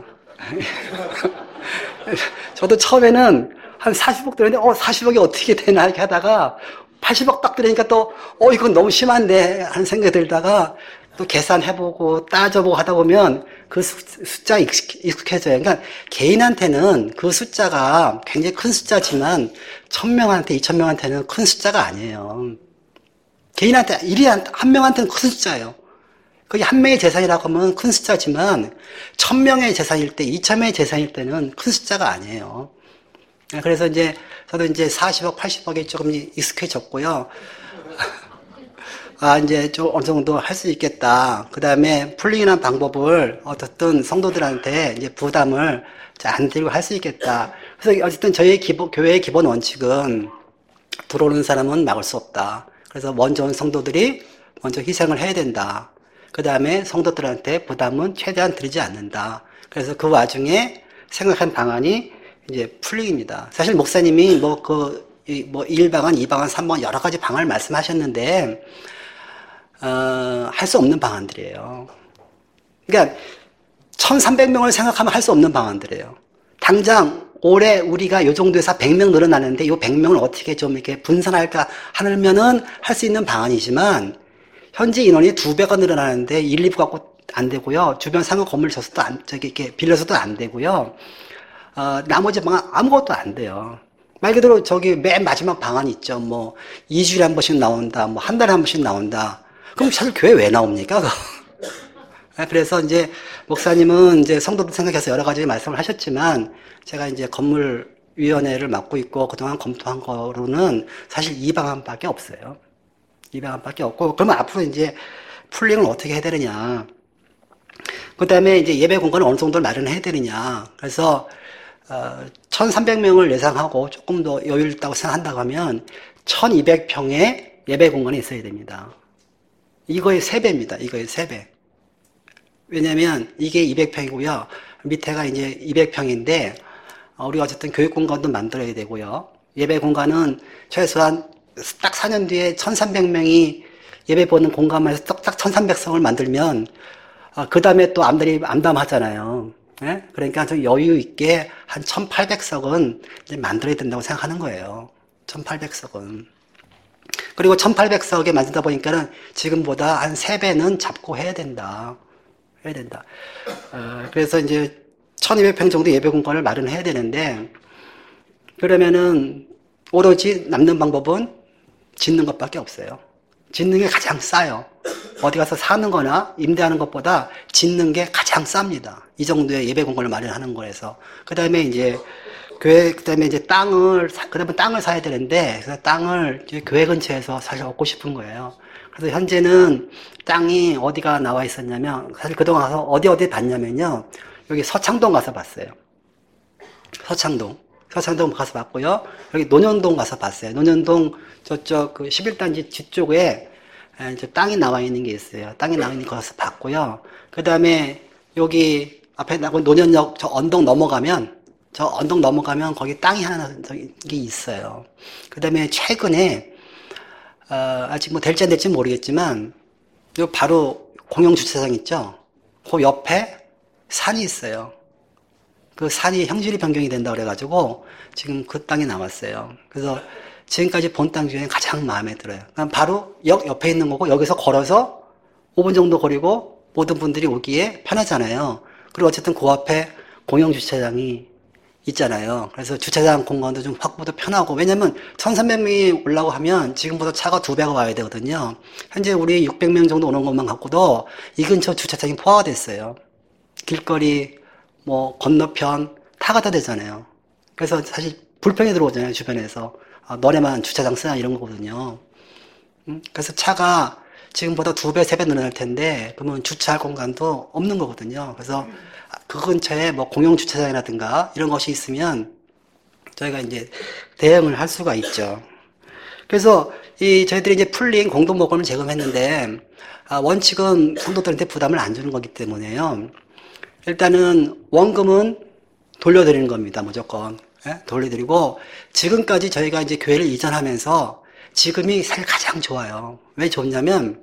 저도 처음에는 한 40억 들었는데 40억이 어떻게 되나 이렇게 하다가 80억 딱 들으니까 또 이건 너무 심한데 하는 생각이 들다가 또 계산해보고 따져보고 하다 보면 그 숫자가 익숙해져요. 그러니까 개인한테는 그 숫자가 굉장히 큰 숫자지만 1000명한테 2000명한테는 큰 숫자가 아니에요. 개인한테 한 명한테는 큰 숫자예요. 그게 한 명의 재산이라고 하면 큰 숫자지만 1000명의 재산일 때, 2000명의 재산일 때는 큰 숫자가 아니에요. 그래서 이제 저도 이제 40억, 80억에 조금 익숙해졌고요. 이제 좀 어느 정도 할 수 있겠다. 그 다음에 풀링이라는 방법을 어떻든 성도들한테 이제 부담을 안 들고 할 수 있겠다. 그래서 어쨌든 저희 교회의 기본 원칙은 들어오는 사람은 막을 수 없다. 그래서 먼저 온 성도들이 먼저 희생을 해야 된다. 그 다음에 성도들한테 부담은 최대한 드리지 않는다. 그래서 그 와중에 생각한 방안이 이제 풀링입니다. 사실 목사님이 1방안, 2방안, 3방안 여러 가지 방안을 말씀하셨는데, 할 수 없는 방안들이에요. 그러니까 1300명을 생각하면 할 수 없는 방안들이에요. 당장 올해 우리가 요 정도에서 100명 늘어나는데 요 100명을 어떻게 좀 이렇게 분산할까 하면은 할 수 있는 방안이지만 현재 인원이 2배가 늘어나는데 1, 2부 갖고 안 되고요. 주변 상업 건물 져서도 이렇게 빌려서도 안 되고요. 나머지 방안 아무것도 안 돼요. 말 그대로 맨 마지막 방안이 있죠. 2주일에 한 번씩 나온다. 한 달에 한 번씩 나온다. 그럼 사실 교회 왜 나옵니까? 그래서 이제 목사님은 이제 성도들 생각해서 여러 가지 말씀을 하셨지만 제가 이제 건물위원회를 맡고 있고 그동안 검토한 거로는 사실 이 방안밖에 없어요. 이 방안밖에 없고 그러면 앞으로 이제 풀링을 어떻게 해야 되느냐. 그 다음에 이제 예배 공간을 어느 정도 마련해야 되느냐. 그래서 1300명을 예상하고 조금 더 여유 있다고 생각한다고 하면 1200평의 예배 공간이 있어야 됩니다. 이거의 3배입니다. 이거의 3배. 왜냐면 이게 200평이고요. 밑에가 이제 200평인데 우리가 어쨌든 교육 공간도 만들어야 되고요. 예배 공간은 최소한 딱 4년 뒤에 1300명이 예배 보는 공간만 해서 딱 1300성을 만들면 그 다음에 또 암담하잖아요. 예? 그러니까 좀 여유 있게 한 1800석은 이제 만들어야 된다고 생각하는 거예요. 1800석은. 그리고 1800석에 만들다 보니까는 지금보다 한 3배는 잡고 해야 된다. 해야 된다. 그래서 이제 1200평 정도 예배 공간을 마련해야 되는데, 그러면은 오로지 남는 방법은 짓는 것밖에 없어요. 짓는 게 가장 싸요. 어디 가서 사는 거나 임대하는 것보다 짓는 게 가장 쌉니다. 이 정도의 예배 공간을 마련하는 거에서. 그 다음에 이제 그 다음에 이제 그 다음에 땅을 사야 되는데, 그래서 땅을 이제 교회 근처에서 사실 얻고 싶은 거예요. 그래서 현재는 땅이 어디가 나와 있었냐면, 사실 그동안 가서 어디 봤냐면요. 여기 서창동 가서 봤어요. 서창동 가서 봤고요. 여기 논현동 가서 봤어요. 논현동 저쪽 그 11단지 뒤쪽에 이제 땅이 나와 있는 게 있어요. 땅이 나와 있는 거 가서 봤고요. 그 다음에 여기 앞에 나고 논현역 저 언덕 넘어가면 거기 땅이 하나 저기 있어요. 그 다음에 최근에 아직 뭐 될지 안 될지 모르겠지만 요 바로 공영 주차장 있죠. 그 옆에 산이 있어요. 그 산이 형질이 변경이 된다 그래가지고 지금 그 땅이 나왔어요. 그래서 지금까지 본 땅 중에 가장 마음에 들어요. 바로 역 옆에 있는 거고 여기서 걸어서 5분 정도 거리고 모든 분들이 오기에 편하잖아요. 그리고 어쨌든 그 앞에 공영 주차장이 있잖아요. 그래서 주차장 공간도 좀 확보도 편하고, 왜냐면 1300명이 올라고 하면 지금보다 차가 2배가 와야 되거든요. 현재 우리 600명 정도 오는 것만 갖고도 이 근처 주차장이 포화가 됐어요. 길거리 뭐 건너편 타가 다 되잖아요. 그래서 사실 불편이 들어오잖아요. 주변에서 너네만 주차장 쓰나 이런 거거든요. 그래서 차가 지금보다 2배, 3배 늘어날 텐데 그러면 주차할 공간도 없는 거거든요. 그래서 그 근처에 뭐 공용 주차장이라든가 이런 것이 있으면 저희가 이제 대응을 할 수가 있죠. 그래서 저희들이 이제 풀린 공동모금을 제공했는데 원칙은 성도들한테 부담을 안 주는 거기 때문에요. 일단은 원금은 돌려드리는 겁니다. 무조건. 예? 돌려드리고 지금까지 저희가 이제 교회를 이전하면서 지금이 사실 가장 좋아요. 왜 좋냐면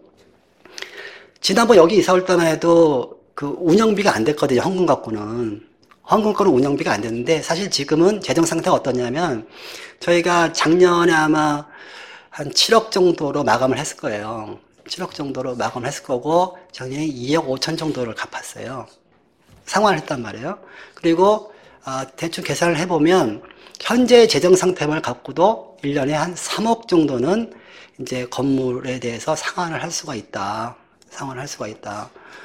지난번 여기 이사 올 때만 해도 그 운영비가 안 됐거든요. 헌금 갖고는. 헌금 거는 운영비가 안 됐는데 사실 지금은 재정 상태가 어떠냐면 저희가 작년에 아마 한 7억 정도로 마감을 했을 거예요. 7억 정도로 마감을 했을 거고 작년에 2억 5천 정도를 갚았어요. 상환을 했단 말이에요. 그리고 대충 계산을 해보면 현재 재정 상태만 갖고도 1년에 한 3억 정도는 이제 건물에 대해서 상환을 할 수가 있다. 상환을 할 수가 있다.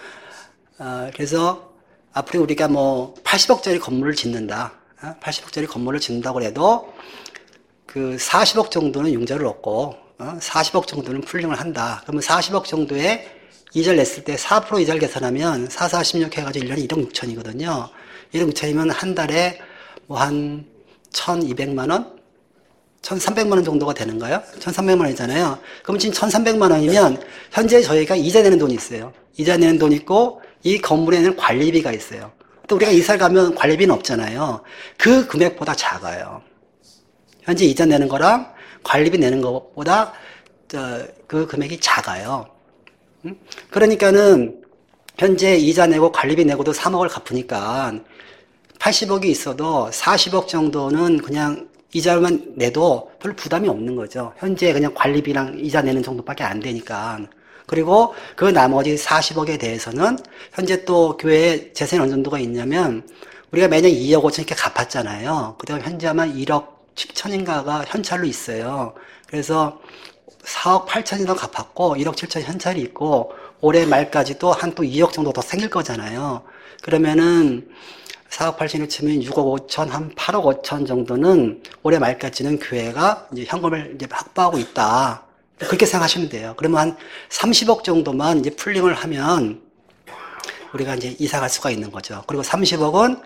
그래서 앞으로 우리가 뭐 80억짜리 건물을 짓는다. 80억짜리 건물을 짓는다고 해도 그 40억 정도는 융자를 얻고 40억 정도는 풀링을 한다. 그러면 40억 정도의 이자를 냈을 때 4% 이자를 계산하면 4, 4, 16 해가지고 1년에 1억 6천이거든요. 1억 6천이면 한 달에 뭐 한 1,200만 원? 1,300만 원 정도가 되는가요? 1,300만 원이잖아요. 그럼 지금 1,300만 원이면 현재 저희가 이자 내는 돈이 있어요. 이자 내는 돈 있고 이 건물에는 관리비가 있어요. 또 우리가 이사를 가면 관리비는 없잖아요. 그 금액보다 작아요. 현재 이자 내는 거랑 관리비 내는 것보다 그 금액이 작아요. 그러니까는 현재 이자 내고 관리비 내고도 3억을 갚으니까 80억이 있어도 40억 정도는 그냥 이자만 내도 별로 부담이 없는 거죠. 현재 그냥 관리비랑 이자 내는 정도밖에 안 되니까. 그리고 그 나머지 40억에 대해서는 현재 또 교회에 재산이 어느 정도가 있냐면 우리가 매년 2억 5천 이렇게 갚았잖아요. 그다음 현재 아마 1억 7천인가가 현찰로 있어요. 그래서 4억 8천이 더 갚았고 1억 7천 현찰이 있고 올해 말까지도 한 또 2억 정도 더 생길 거잖아요. 그러면은 4억 8천을 치면 6억 5천, 한 8억 5천 정도는 올해 말까지는 교회가 이제 현금을 이제 확보하고 있다. 그렇게 생각하시면 돼요. 그러면 한 30억 정도만 이제 풀링을 하면 우리가 이제 이사 갈 수가 있는 거죠. 그리고 30억은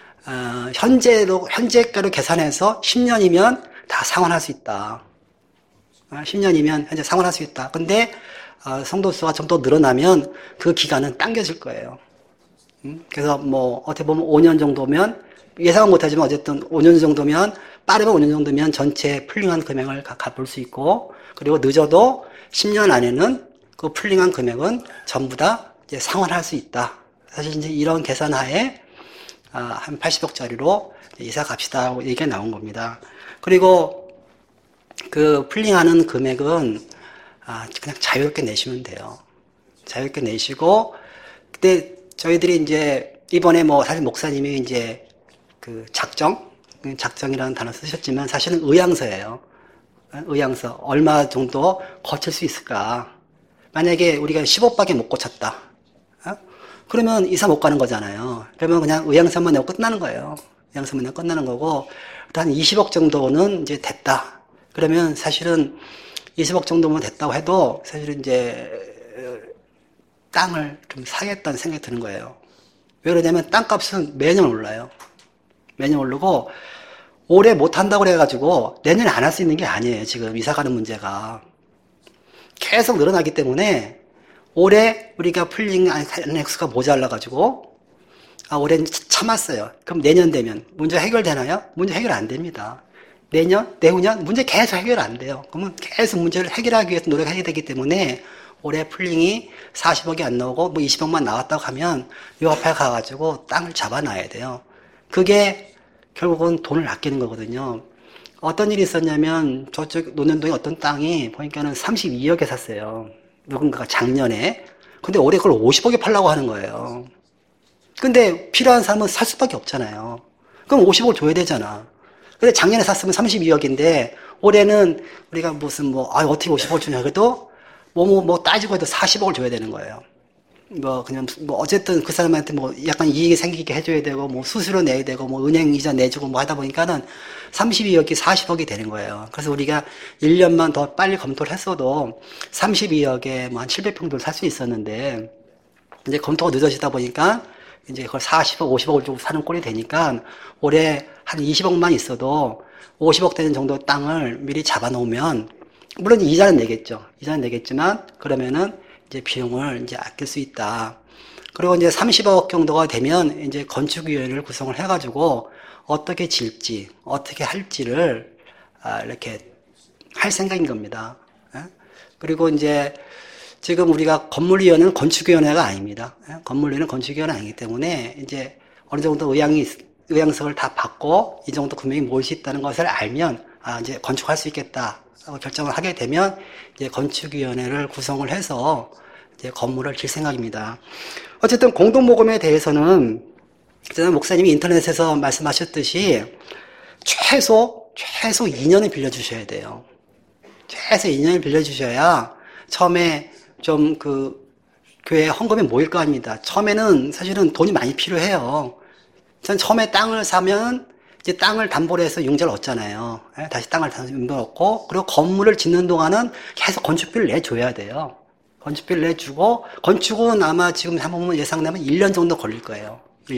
현재가로 계산해서 10년이면 다 상환할 수 있다. 10년이면 현재 상환할 수 있다. 근데 성도 수가 좀 더 늘어나면 그 기간은 당겨질 거예요. 그래서 뭐 어떻게 보면 5년 정도면 예상은 못하지만 어쨌든 5년 정도면 빠르면 5년 정도면 전체 풀링한 금액을 갚을 수 있고 그리고 늦어도 10년 안에는 그 풀링한 금액은 전부 다 이제 상환할 수 있다. 사실 이제 이런 계산하에 한 80억짜리로 이사 갑시다 하고 얘기가 나온 겁니다. 그리고 그 풀링하는 금액은 그냥 자유롭게 내시면 돼요. 자유롭게 내시고, 그때 저희들이 이제 이번에 뭐 사실 목사님이 이제 그 작정이라는 단어 쓰셨지만 사실은 의향서예요. 의향서. 얼마 정도 거칠 수 있을까? 만약에 우리가 10억밖에 못 고쳤다. 그러면 이사 못 가는 거잖아요. 그러면 그냥 의향서만 내고 끝나는 거예요. 의향서만 내고 끝나는 거고, 한 20억 정도는 이제 됐다. 그러면 사실은 20억 정도면 됐다고 해도 사실은 이제 땅을 좀 사겠다는 생각이 드는 거예요. 왜 그러냐면 땅값은 매년 올라요. 매년 오르고 올해 못한다고 그래가지고 내년에 안 할 수 있는 게 아니에요. 지금 이사 가는 문제가 계속 늘어나기 때문에 올해 우리가 풀링 액수가 모자라가지고 올해는 참았어요. 그럼 내년 되면 문제 해결되나요? 문제 해결 안 됩니다. 내년, 내후년 문제 계속 해결 안 돼요. 그러면 계속 문제를 해결하기 위해서 노력해야 되기 때문에 올해 풀링이 40억이 안 나오고 뭐 20억만 나왔다고 하면 요 앞에 가가지고 땅을 잡아놔야 돼요. 그게 결국은 돈을 아끼는 거거든요. 어떤 일이 있었냐면 저쪽 논현동에 어떤 땅이 보니까는 32억에 샀어요. 누군가가 작년에. 근데 올해 그걸 50억에 팔라고 하는 거예요. 근데 필요한 사람은 살 수밖에 없잖아요. 그럼 50억을 줘야 되잖아. 근데 작년에 샀으면 32억인데 올해는 우리가 무슨 어떻게 50억을 주냐 그래도 뭐 따지고 해도 40억을 줘야 되는 거예요. 그냥 어쨌든 그 사람한테 약간 이익이 생기게 해줘야 되고 수수료 내야 되고 은행 이자 내주고 하다 보니까는 32억이 40억이 되는 거예요. 그래서 우리가 1년만 더 빨리 검토를 했어도 32억에 한 700평 정도 살 수 있었는데 이제 검토가 늦어지다 보니까 이제 그걸 40억, 50억을 주고 사는 꼴이 되니까 올해 한 20억만 있어도 50억 되는 정도 땅을 미리 잡아놓으면 물론 이자는 내겠죠. 이자는 내겠지만 그러면은 이제 비용을 이제 아낄 수 있다. 그리고 이제 30억 정도가 되면 이제 건축위원회를 구성을 해가지고 어떻게 질지, 어떻게 할지를 이렇게 할 생각인 겁니다. 그리고 이제 지금 우리가 건물위원회는 건축위원회가 아닙니다. 건물위원회는 건축위원회 아니기 때문에 이제 어느 정도 의향석을 다 받고 이 정도 금액이 모일 수 있다는 것을 알면 이제 건축할 수 있겠다 하고 결정을 하게 되면 이제 건축위원회를 구성을 해서 이제 건물을 질 생각입니다. 어쨌든 공동모금에 대해서는 목사님이 인터넷에서 말씀하셨듯이 최소 2년을 빌려주셔야 돼요. 최소 2년을 빌려주셔야 처음에 좀 교회 헌금이 모일 거 아닙니다. 처음에는 사실은 돈이 많이 필요해요. 전 처음에 땅을 사면 이제 땅을 담보로 해서 융자를 얻잖아요. 다시 땅을 담보로 얻고, 그리고 건물을 짓는 동안은 계속 건축비를 내줘야 돼요. 건축비를 내주고, 건축은 아마 지금 한번 예상되면 1년 정도 걸릴 거예요.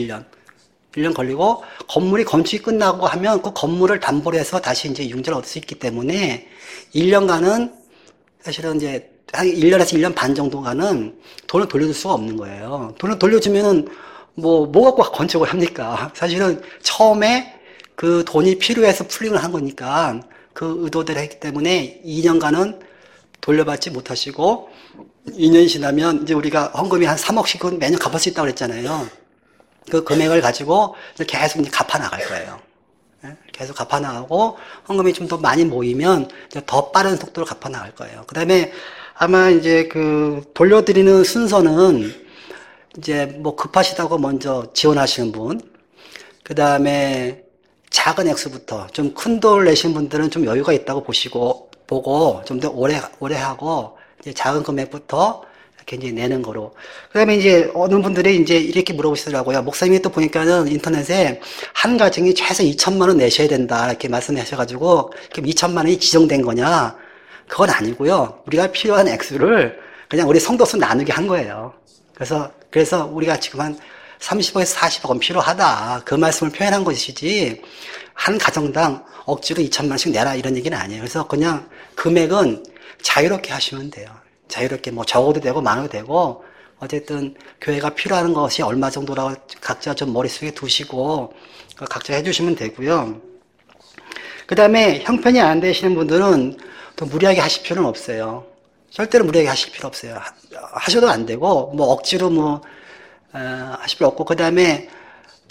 1년 걸리고, 건물이 건축이 끝나고 하면 그 건물을 담보로 해서 다시 이제 융자를 얻을 수 있기 때문에 1년간은 사실은 이제 한 1년에서 1년 반 정도간은 돈을 돌려줄 수가 없는 거예요. 돈을 돌려주면은 뭐 갖고 건축을 합니까? 사실은 처음에 그 돈이 필요해서 풀링을 한 거니까 그 의도대로 했기 때문에 2년간은 돌려받지 못하시고 2년이 지나면 이제 우리가 헌금이 한 3억씩은 매년 갚을 수 있다고 그랬잖아요. 그 금액을 가지고 계속 이제 갚아 나갈 거예요. 계속 갚아 나가고 헌금이 좀 더 많이 모이면 이제 더 빠른 속도로 갚아 나갈 거예요. 그 다음에 아마 이제 돌려드리는 순서는 이제 급하시다고 먼저 지원하시는 분, 그 다음에 작은 액수부터 좀 큰 돈을 내신 분들은 좀 여유가 있다고 보고 좀 더 오래 하고 이제 작은 금액부터 이렇게 이제 내는 거로. 그 다음에 이제 어느 분들이 이제 이렇게 물어보시더라고요. 목사님이 또 보니까는 인터넷에 한 가정이 최소 2천만 원 내셔야 된다 이렇게 말씀하셔가지고 그럼 2천만 원이 지정된 거냐? 그건 아니고요. 우리가 필요한 액수를 그냥 우리 성도수 나누게 한 거예요. 그래서 우리가 지금 한 30억에서 40억은 필요하다. 그 말씀을 표현한 것이지, 한 가정당 억지로 2천만 원씩 내라 이런 얘기는 아니에요. 그래서 그냥 금액은 자유롭게 하시면 돼요. 자유롭게 적어도 되고 많아도 되고, 어쨌든 교회가 필요한 것이 얼마 정도라고 각자 좀 머릿속에 두시고, 각자 해주시면 되고요. 그 다음에 형편이 안 되시는 분들은 또 무리하게 하실 필요는 없어요. 절대로 무리하게 하실 필요 없어요. 하셔도 안 되고, 억지로 하실 필요 없고, 그 다음에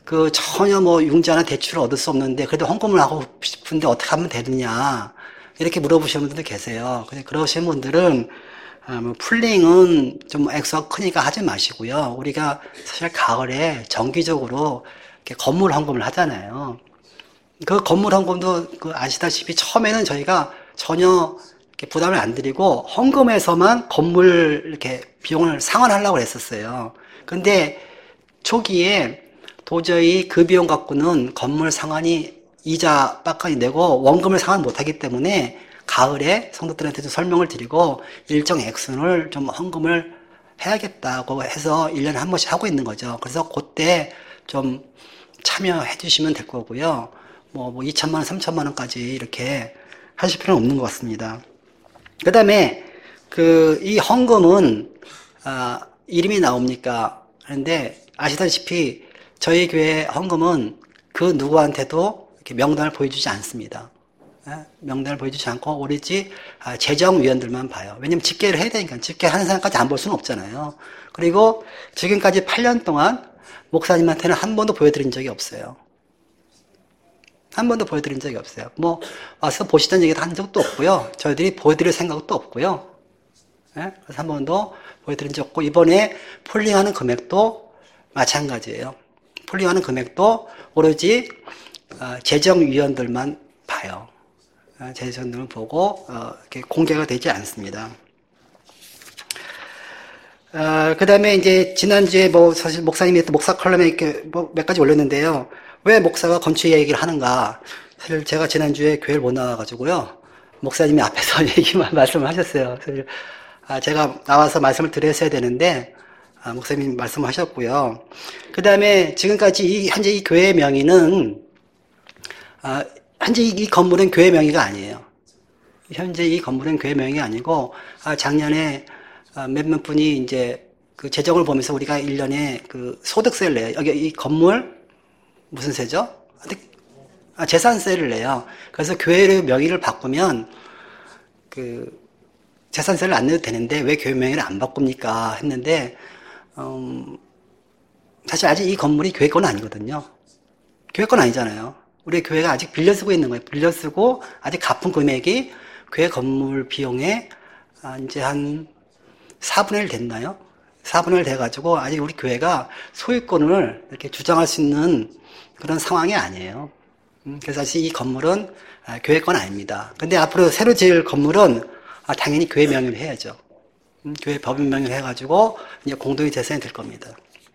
전혀 뭐 융자나 대출을 얻을 수 없는데 그래도 헌금을 하고 싶은데 어떻게 하면 되느냐 이렇게 물어보시는 분들도 계세요. 그러신 분들은 뭐 풀링은 좀 액수가 크니까 하지 마시고요. 우리가 사실 가을에 정기적으로 이렇게 건물 헌금을 하잖아요. 그 건물 헌금도 아시다시피 처음에는 저희가 전혀 이렇게 부담을 안 드리고 헌금에서만 건물 이렇게 비용을 상환하려고 했었어요. 근데 초기에 도저히 그 비용 갖고는 건물 상환이 이자 빡까지 내고 원금을 상환 못하기 때문에 가을에 성도들한테 좀 설명을 드리고 일정 액수를 좀 헌금을 해야겠다고 해서 1년에 한 번씩 하고 있는 거죠. 그래서 그때 좀 참여해 주시면 될 거고요. 뭐 2천만 원, 3천만 원까지 이렇게 하실 필요는 없는 것 같습니다. 그 다음에 이 헌금은 이름이 나옵니까? 그런데 아시다시피 저희 교회 헌금은 그 누구한테도 이렇게 명단을 보여주지 않습니다. 명단을 보여주지 않고 오로지 재정위원들만 봐요. 왜냐면 집계를 해야 되니까 집계하는 사람까지 안 볼 수는 없잖아요. 그리고 지금까지 8년 동안 목사님한테는 한 번도 보여드린 적이 없어요. 한 번도 보여드린 적이 없어요. 뭐 와서 보시던 얘기도 한 적도 없고요. 저희들이 보여드릴 생각도 없고요. 그래서 한 번도 보여드린 적 없고 이번에 폴링하는 금액도 마찬가지예요. 폴링하는 금액도 오로지 재정위원들만 봐요. 재정위원들만 보고 이렇게 공개가 되지 않습니다. 그 다음에 이제 지난주에 사실 목사님이 또 목사 컬럼에 이렇게 몇 가지 올렸는데요. 왜 목사가 건축 얘기를 하는가? 사실 제가 지난주에 교회를 못 나와가지고요. 목사님이 앞에서 말씀을 하셨어요. 사실 제가 나와서 말씀을 드렸어야 되는데 목사님이 말씀을 하셨고요. 그 다음에 지금까지 현재 이 교회의 명의는 현재 이 건물은 교회 명의가 아니에요. 현재 이 건물은 교회 명의가 아니고 작년에 몇몇 분이 이제 그 재정을 보면서 우리가 1년에 그 소득세를 내요. 여기 이 건물 무슨 세죠? 재산세를 내요. 그래서 교회의 명의를 바꾸면 재산세를 안 내도 되는데 왜 교회 명의를 안 바꿉니까? 했는데 사실 아직 이 건물이 교회 건 아니거든요. 교회 건 아니잖아요. 우리 교회가 아직 빌려 쓰고 있는 거예요. 빌려 쓰고 아직 갚은 금액이 교회 건물 비용에 이제 한 4분의 1 됐나요? 4분의 1 돼가지고 아직 우리 교회가 소유권을 이렇게 주장할 수 있는 그런 상황이 아니에요. 그래서 사실 이 건물은 교회 건 아닙니다. 근데 앞으로 새로 지을 건물은 당연히 교회 명의로 해야죠. 교회 법인 명의로 해가지고 이제 공동의 재산이 될 겁니다.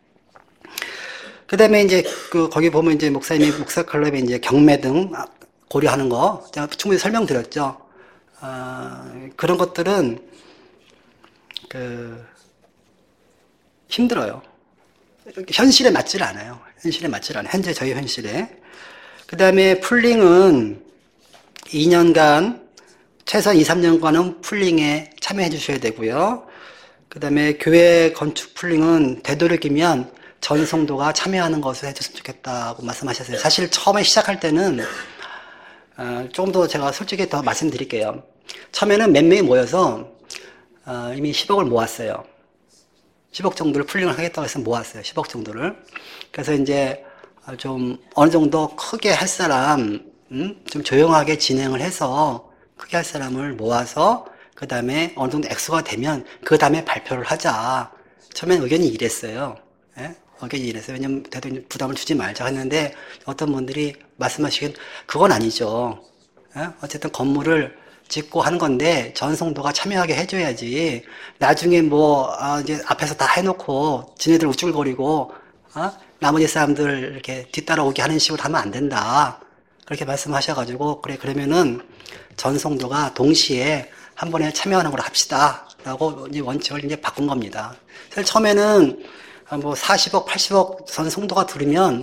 그 다음에 이제 거기 보면 이제 목사님이 목사 클럽에 이제 경매 등 고려하는 거 제가 충분히 설명드렸죠. 그런 것들은 힘들어요. 현실에 맞질 않아요. 현실에 맞질 않아요. 현재 저희 현실에. 그 다음에 풀링은 2년간, 최소 2, 3년간은 풀링에 참여해 주셔야 되고요. 그 다음에 교회 건축 풀링은 되도록이면 전 성도가 참여하는 것을 해줬으면 좋겠다고 말씀하셨어요. 사실 처음에 시작할 때는, 조금 더 제가 솔직히 더 말씀드릴게요. 처음에는 몇 명이 모여서, 이미 10억을 모았어요. 10억 정도를 풀링을 하겠다고 해서 모았어요. 10억 정도를. 그래서 이제 좀 어느 정도 크게 할 사람, 좀 조용하게 진행을 해서 크게 할 사람을 모아서 그 다음에 어느 정도 액수가 되면 그 다음에 발표를 하자. 처음엔 의견이 이랬어요. 예? 의견이 이랬어요. 왜냐면 대통령 부담을 주지 말자 했는데 어떤 분들이 말씀하시기엔 그건 아니죠. 예? 어쨌든 건물을 짓고 하는 건데 전 성도가 참여하게 해줘야지. 나중에 이제 앞에서 다 해놓고 지네들 우쭐거리고 나머지 사람들 이렇게 뒤따라오게 하는 식으로 하면 안 된다. 그렇게 말씀하셔가지고 그러면은 전 성도가 동시에 한 번에 참여하는 걸 합시다라고 이제 원칙을 이제 바꾼 겁니다. 사실 처음에는 40억, 80억 전 성도가 들으면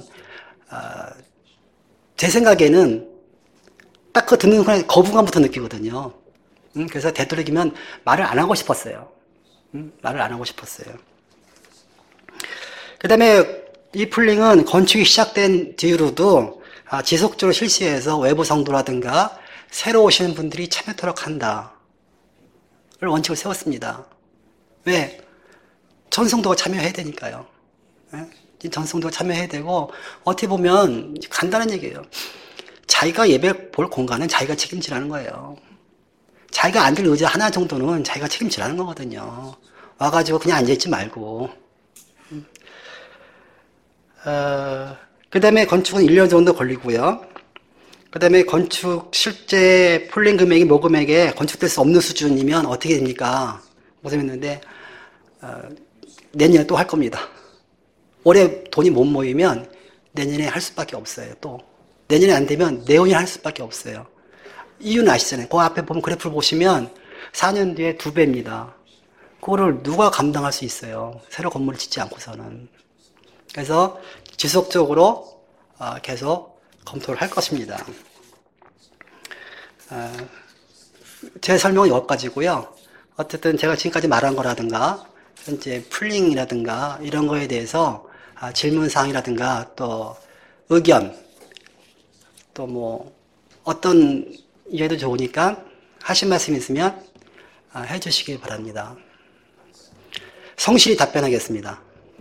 제 생각에는 딱 듣는 순간에 거부감부터 느끼거든요. 그래서 되도록이면 말을 안 하고 싶었어요. 말을 안 하고 싶었어요. 그 다음에 이 풀링은 건축이 시작된 뒤로도 지속적으로 실시해서 외부 성도라든가 새로 오시는 분들이 참여토록 한다. 를 원칙을 세웠습니다. 왜? 전 성도가 참여해야 되니까요. 전 성도가 참여해야 되고, 어떻게 보면 간단한 얘기예요. 자기가 예배 볼 공간은 자기가 책임지라는 거예요. 자기가 앉을 의자 하나 정도는 자기가 책임지라는 거거든요. 와가지고 그냥 앉아있지 말고. 그 다음에 건축은 1년 정도 걸리고요. 그 다음에 건축 실제 풀린 금액이 모금액에 건축될 수 없는 수준이면 어떻게 됩니까? 모색했는데 내년에 또 할 겁니다. 올해 돈이 못 모이면 내년에 할 수밖에 없어요. 또 내년에 안 되면 내후년에 할 수밖에 없어요. 이유는 아시잖아요. 그 앞에 보면 그래프를 보시면 4년 뒤에 2배입니다. 그거를 누가 감당할 수 있어요? 새로 건물을 짓지 않고서는. 그래서 지속적으로 계속 검토를 할 것입니다. 제 설명은 여기까지고요. 어쨌든 제가 지금까지 말한 거라든가 현재 풀링이라든가 이런 거에 대해서 질문사항이라든가 또 의견 또 뭐 어떤 이해도 좋으니까 하신 말씀 있으면 해주시기 바랍니다. 성실히 답변하겠습니다.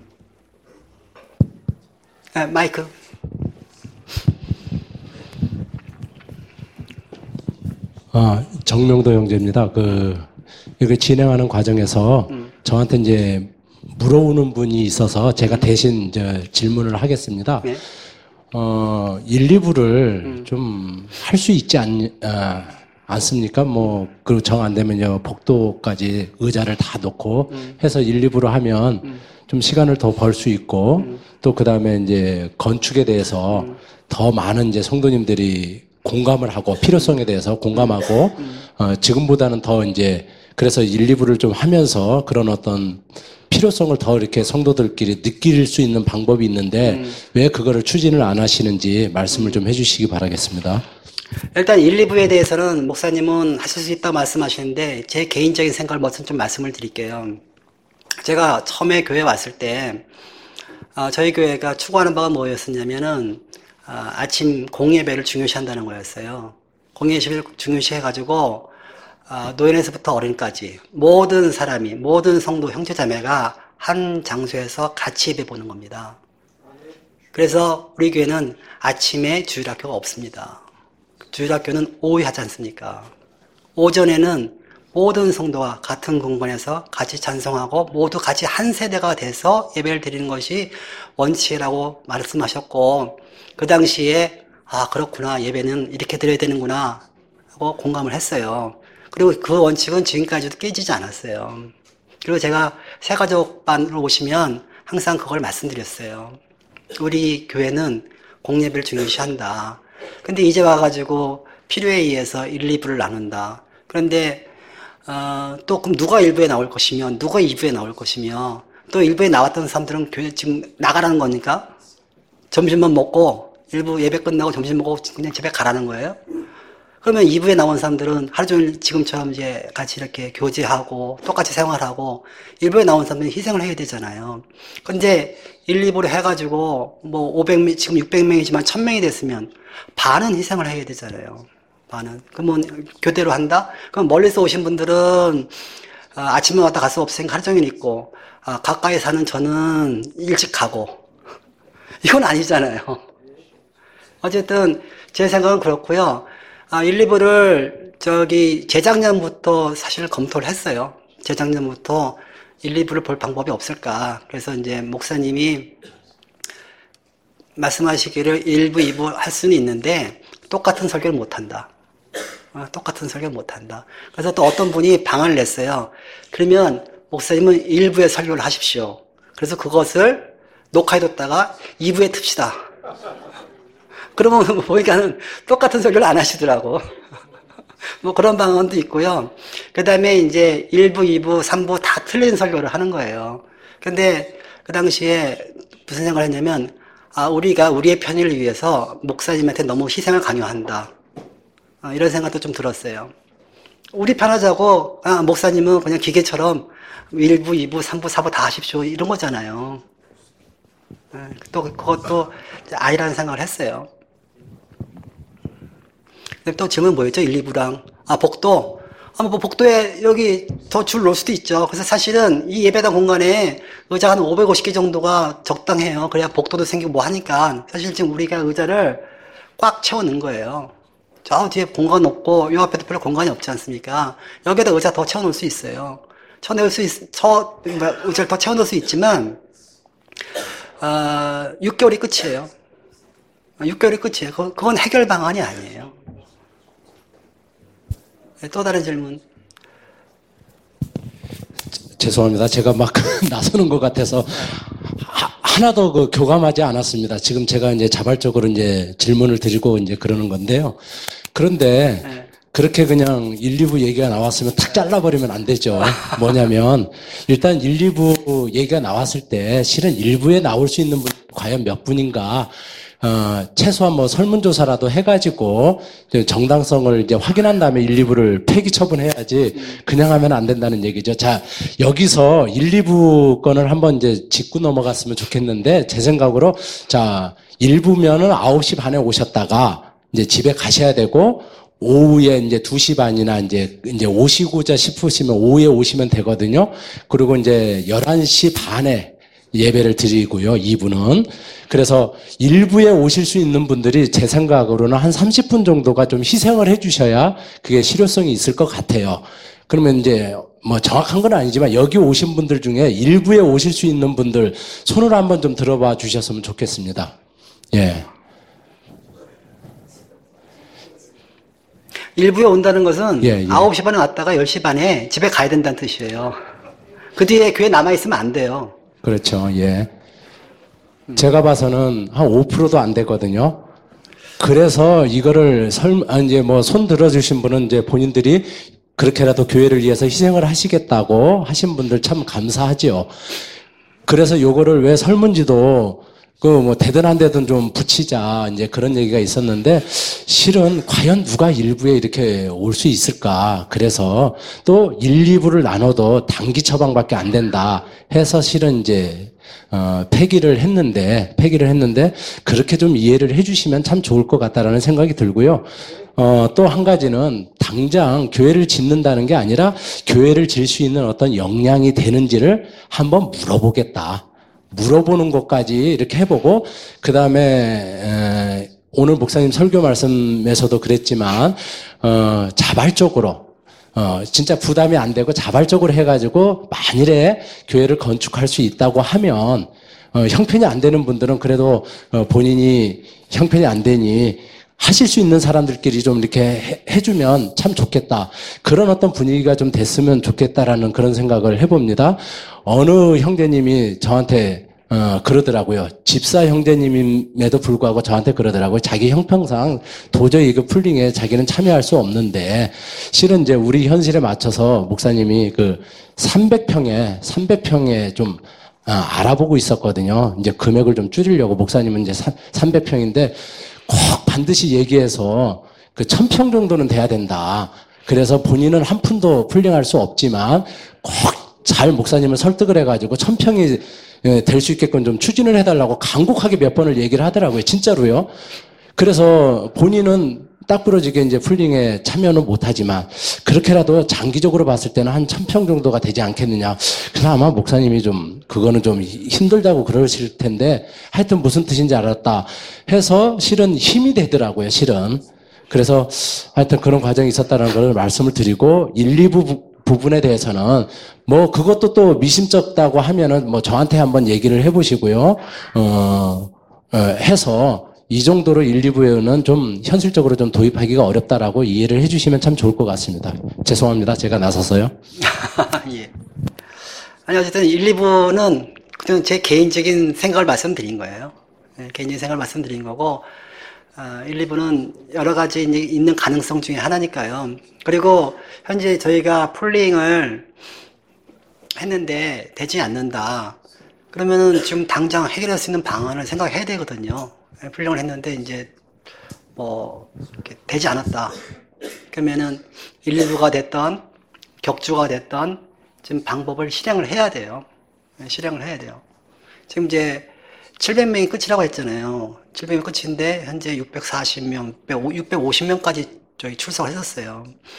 마이크. 정명도 형제입니다. 이거 진행하는 과정에서 저한테 이제 물어오는 분이 있어서 제가 대신 질문을 하겠습니다. 네. 1, 2부를 좀 할 수 있지 않습니까? 그리고 정 안 되면요, 복도까지 의자를 다 놓고 해서 1, 2부로 하면 좀 시간을 더 벌 수 있고, 또 그 다음에 이제 건축에 대해서 더 많은 이제 성도님들이 공감을 하고, 필요성에 대해서 공감하고, 지금보다는 더 이제, 그래서 1, 2부를 좀 하면서 그런 어떤 필요성을 더 이렇게 성도들끼리 느낄 수 있는 방법이 있는데, 왜 그거를 추진을 안 하시는지 말씀을 좀 해주시기 바라겠습니다. 일단 1, 2부에 대해서는 목사님은 하실 수 있다고 말씀하시는데, 제 개인적인 생각을 먼저 좀 말씀을 드릴게요. 제가 처음에 교회 왔을 때, 저희 교회가 추구하는 바가 뭐였었냐면은, 아침 공예배를 중요시한다는 거였어요. 공예배를 중요시해가지고, 노인에서부터 어른까지 모든 사람이, 모든 성도 형제자매가 한 장소에서 같이 예배 보는 겁니다. 그래서 우리 교회는 아침에 주일학교가 없습니다. 주일학교는 오후에 하지 않습니까? 오전에는 모든 성도가 같은 공간에서 같이 찬송하고 모두 같이 한 세대가 돼서 예배를 드리는 것이 원칙이라고 말씀하셨고, 그 당시에 그렇구나, 예배는 이렇게 드려야 되는구나 하고 공감을 했어요. 그리고 그 원칙은 지금까지도 깨지지 않았어요. 그리고 제가 새가족반으로 오시면 항상 그걸 말씀드렸어요. 우리 교회는 공예배를 중요시한다. 근데 이제 와가지고 필요에 의해서 1, 2부를 나눈다. 그런데 또 그럼 누가 1부에 나올 것이며 누가 2부에 나올 것이며, 또 1부에 나왔던 사람들은 교회 지금 나가라는 거니까 점심만 먹고 1부 예배 끝나고 점심 먹고 그냥 집에 가라는 거예요. 그러면 2부에 나온 사람들은 하루 종일 지금처럼 이제 같이 이렇게 교제하고 똑같이 생활하고, 1부에 나온 사람들은 희생을 해야 되잖아요. 근데 1, 2부로 해가지고 뭐 500명, 지금 600명이지만 1000명이 됐으면 반은 희생을 해야 되잖아요. 반은. 그러면 교대로 한다? 그럼 멀리서 오신 분들은 아침에 왔다 갈 수 없으니까 하루 종일 있고, 가까이 사는 저는 일찍 가고. 이건 아니잖아요. 어쨌든 제 생각은 그렇고요. 1, 2부를 재작년부터 사실 검토를 했어요. 재작년부터 1, 2부를 볼 방법이 없을까. 그래서 이제 목사님이 말씀하시기를 1부, 2부 할 수는 있는데 똑같은 설교를 못 한다. 똑같은 설교를 못 한다. 그래서 또 어떤 분이 방안을 냈어요. 그러면 목사님은 1부에 설교를 하십시오. 그래서 그것을 녹화해뒀다가 2부에 틉시다. 그러면 보니까는 똑같은 설교를 안 하시더라고. 뭐 그런 방안도 있고요. 그 다음에 이제 1부, 2부, 3부 다 틀린 설교를 하는 거예요. 근데 그 당시에 무슨 생각을 했냐면, 우리가 우리의 편의를 위해서 목사님한테 너무 희생을 강요한다. 이런 생각도 좀 들었어요. 우리 편하자고, 목사님은 그냥 기계처럼 1부, 2부, 3부, 4부 다 하십시오. 이런 거잖아요. 또 그것도 아니라는 생각을 했어요. 또 질문 뭐였죠? 1, 2부랑. 복도. 아마 뭐 복도에 여기 더 줄 놓을 수도 있죠. 그래서 사실은 이 예배당 공간에 의자가 한 550개 정도가 적당해요. 그래야 복도도 생기고 뭐 하니까 사실 지금 우리가 의자를 꽉 채워 넣은 거예요. 저 뒤에 공간 없고 요 앞에도 별로 공간이 없지 않습니까? 여기에다 의자 더 채워 놓을 수 있어요. 의자를 더 채워 넣을 수 있지만 6개월이 끝이에요. 6개월이 끝이에요. 그건 해결 방안이 아니에요. 또 다른 질문. 죄송합니다. 제가 막 나서는 것 같아서 하나도 교감하지 않았습니다. 지금 제가 이제 자발적으로 이제 질문을 드리고 이제 그러는 건데요. 그런데 네. 그렇게 그냥 1, 2부 얘기가 나왔으면 탁 잘라버리면 안 되죠. 뭐냐면 일단 1, 2부 얘기가 나왔을 때 실은 1부에 나올 수 있는 분 과연 몇 분인가 최소한 뭐 설문조사라도 해가지고 정당성을 이제 확인한 다음에 1, 2부를 폐기 처분해야지 그냥 하면 안 된다는 얘기죠. 자, 여기서 1, 2부 건을 한번 이제 짚고 넘어갔으면 좋겠는데 제 생각으로 자, 1부면은 9시 반에 오셨다가 이제 집에 가셔야 되고 오후에 이제 2시 반이나 이제 오시고자 싶으시면 오후에 오시면 되거든요. 그리고 이제 11시 반에 예배를 드리고요. 2부는. 그래서 1부에 오실 수 있는 분들이 제 생각으로는 한 30분 정도가 좀 희생을 해 주셔야 그게 실효성이 있을 것 같아요. 그러면 이제 뭐 정확한 건 아니지만 여기 오신 분들 중에 1부에 오실 수 있는 분들 손을 한번 좀 들어봐 주셨으면 좋겠습니다. 예. 일부에 온다는 것은 예. 9시 반에 왔다가 10시 반에 집에 가야 된다는 뜻이에요. 그 뒤에 교회 남아있으면 안 돼요. 그렇죠. 예. 제가 봐서는 한 5%도 안 되거든요. 그래서 이거를 이제 뭐 손 들어주신 분은 이제 본인들이 그렇게라도 교회를 위해서 희생을 하시겠다고 하신 분들 참 감사하지요. 그래서 요거를 왜 설문지도 뭐 되든 안 되든 좀 붙이자 이제 그런 얘기가 있었는데 실은 과연 누가 1부에 이렇게 올 수 있을까. 그래서 또 1, 2부를 나눠도 단기 처방밖에 안 된다 해서 실은 이제 폐기를 했는데 그렇게 좀 이해를 해주시면 참 좋을 것 같다라는 생각이 들고요. 또 한 가지는 당장 교회를 짓는다는 게 아니라 교회를 질 수 있는 어떤 역량이 되는지를 한번 물어보겠다. 물어보는 것까지 이렇게 해보고 그 다음에 오늘 목사님 설교 말씀에서도 그랬지만 자발적으로 진짜 부담이 안 되고 자발적으로 해가지고 만일에 교회를 건축할 수 있다고 하면 형편이 안 되는 분들은 그래도 본인이 형편이 안 되니 하실 수 있는 사람들끼리 좀 이렇게 해주면 참 좋겠다. 그런 어떤 분위기가 좀 됐으면 좋겠다라는 그런 생각을 해봅니다. 어느 형제님이 저한테 그러더라고요. 집사 형제님임에도 불구하고 저한테 그러더라고요. 자기 형평상 도저히 그 풀링에 자기는 참여할 수 없는데 실은 이제 우리 현실에 맞춰서 목사님이 그 300평에 좀 알아보고 있었거든요. 이제 금액을 좀 줄이려고 목사님은 이제 300평인데 꼭 반드시 얘기해서 그 1000평 정도는 돼야 된다. 그래서 본인은 한 푼도 풀링할 수 없지만 꼭 잘 목사님을 설득을 해가지고 1000평이 될 수 있게끔 좀 추진을 해달라고 간곡하게 몇 번을 얘기를 하더라고요. 진짜로요. 그래서 본인은 딱 부러지게 이제 풀링에 참여는 못하지만 그렇게라도 장기적으로 봤을 때는 한 1000평 정도가 되지 않겠느냐. 그래서 아마 목사님이 좀 그거는 좀 힘들다고 그러실 텐데 하여튼 무슨 뜻인지 알았다 해서 실은 힘이 되더라고요. 실은. 그래서 하여튼 그런 과정이 있었다는 걸 말씀을 드리고 1, 2부 부분에 대해서는 뭐 그것도 또 미심쩍다고 하면은 뭐 저한테 한번 얘기를 해보시고요. 해서 이 정도로 1, 2부에는 좀 현실적으로 좀 도입하기가 어렵다라고 이해를 해주시면 참 좋을 것 같습니다. 죄송합니다. 제가 나서서요. 예. 아니 어쨌든 1, 2부는 그냥 제 개인적인 생각을 말씀드린 거예요. 네, 개인적인 생각을 말씀드린 거고 1, 2부는 여러 가지 있는 가능성 중에 하나니까요. 그리고 현재 저희가 풀링을 했는데 되지 않는다. 그러면은 지금 당장 해결할 수 있는 방안을 생각해야 되거든요. 풀링을 했는데 이제 뭐 이렇게 되지 않았다. 그러면은 1, 2부가 됐던 격주가 됐던 지금 방법을 실행을 해야 돼요. 실행을 해야 돼요. 지금 이제 700명이 끝이라고 했잖아요. 700명 끝인데 현재 640명, 650명까지 저희 출석을 했었어요.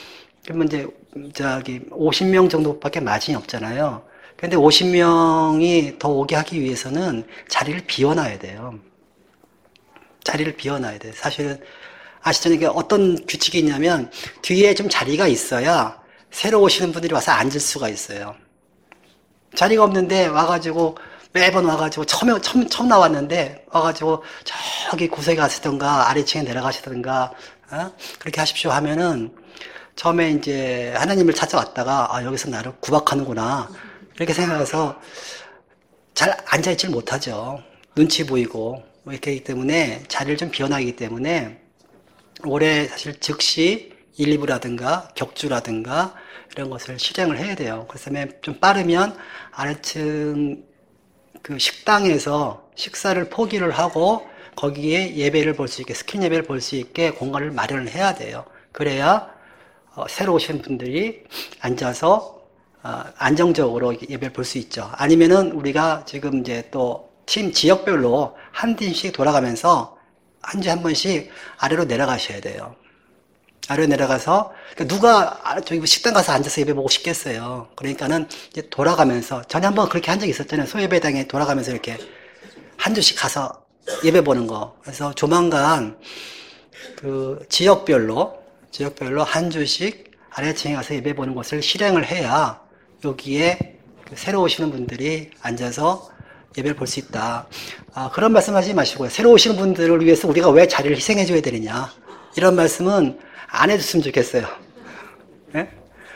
그러면 이제, 50명 정도밖에 마진이 없잖아요. 근데 50명이 더 오게 하기 위해서는 자리를 비워놔야 돼요. 자리를 비워놔야 돼요. 사실은, 아시죠? 이게 어떤 규칙이 있냐면, 뒤에 좀 자리가 있어야 새로 오시는 분들이 와서 앉을 수가 있어요. 자리가 없는데 와가지고, 매번 와가지고, 처음 나왔는데, 와가지고, 저기 구석에 가시던가, 아래층에 내려가시던가, 그렇게 하십시오 하면은, 처음에 이제 하나님을 찾아왔다가, 아, 여기서 나를 구박하는구나. 이렇게 생각해서 잘 앉아있질 못하죠. 눈치 보이고, 뭐 이렇게 하기 때문에 자리를 좀 비워나기 때문에 올해 사실 즉시 1, 2부라든가 격주라든가 이런 것을 실행을 해야 돼요. 그래서 좀 빠르면 아래층 그 식당에서 식사를 포기를 하고 거기에 예배를 볼 수 있게, 스크린 예배를 볼 수 있게 공간을 마련을 해야 돼요. 그래야 새로 오신 분들이 앉아서 안정적으로 예배를 볼 수 있죠. 아니면은 우리가 지금 이제 또 팀 지역별로 한 팀씩 돌아가면서 한 주에 한 번씩 아래로 내려가셔야 돼요. 아래로 내려가서 그러니까 누가 저기 식당 가서 앉아서 예배 보고 싶겠어요. 그러니까는 이제 돌아가면서 전에 한번 그렇게 한 적이 있었잖아요. 소예배당에 돌아가면서 이렇게 한 주씩 가서 예배 보는 거. 그래서 조만간 그 지역별로 한 주씩 아래층에 가서 예배 보는 것을 실행을 해야 여기에 새로 오시는 분들이 앉아서 예배를 볼 수 있다. 그런 말씀 하지 마시고요. 새로 오시는 분들을 위해서 우리가 왜 자리를 희생해 줘야 되느냐. 이런 말씀은 안 해줬으면 좋겠어요. 네?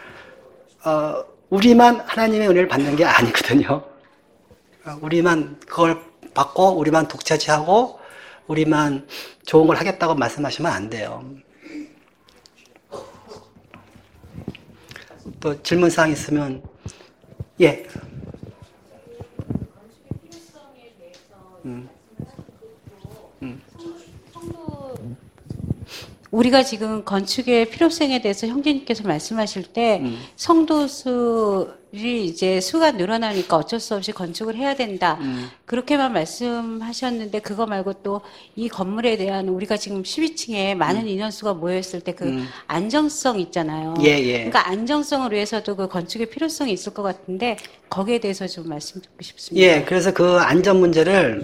우리만 하나님의 은혜를 받는 게 아니거든요. 우리만 그걸 받고, 우리만 독차지하고, 우리만 좋은 걸 하겠다고 말씀하시면 안 돼요. 또 질문사항 있으면, 예. 우리가 지금 건축의 필요성에 대해서 형제님께서 말씀하실 때 성도 수이 이제 수가 늘어나니까 어쩔 수 없이 건축을 해야 된다. 그렇게만 말씀하셨는데 그거 말고 또 이 건물에 대한 우리가 지금 12층에 많은 인원수가 모여있을 때 그 안정성 있잖아요. 예. 그러니까 안정성을 위해서도 그 건축의 필요성이 있을 것 같은데 거기에 대해서 좀 말씀 듣고 싶습니다. 예, 그래서 그 안전 문제를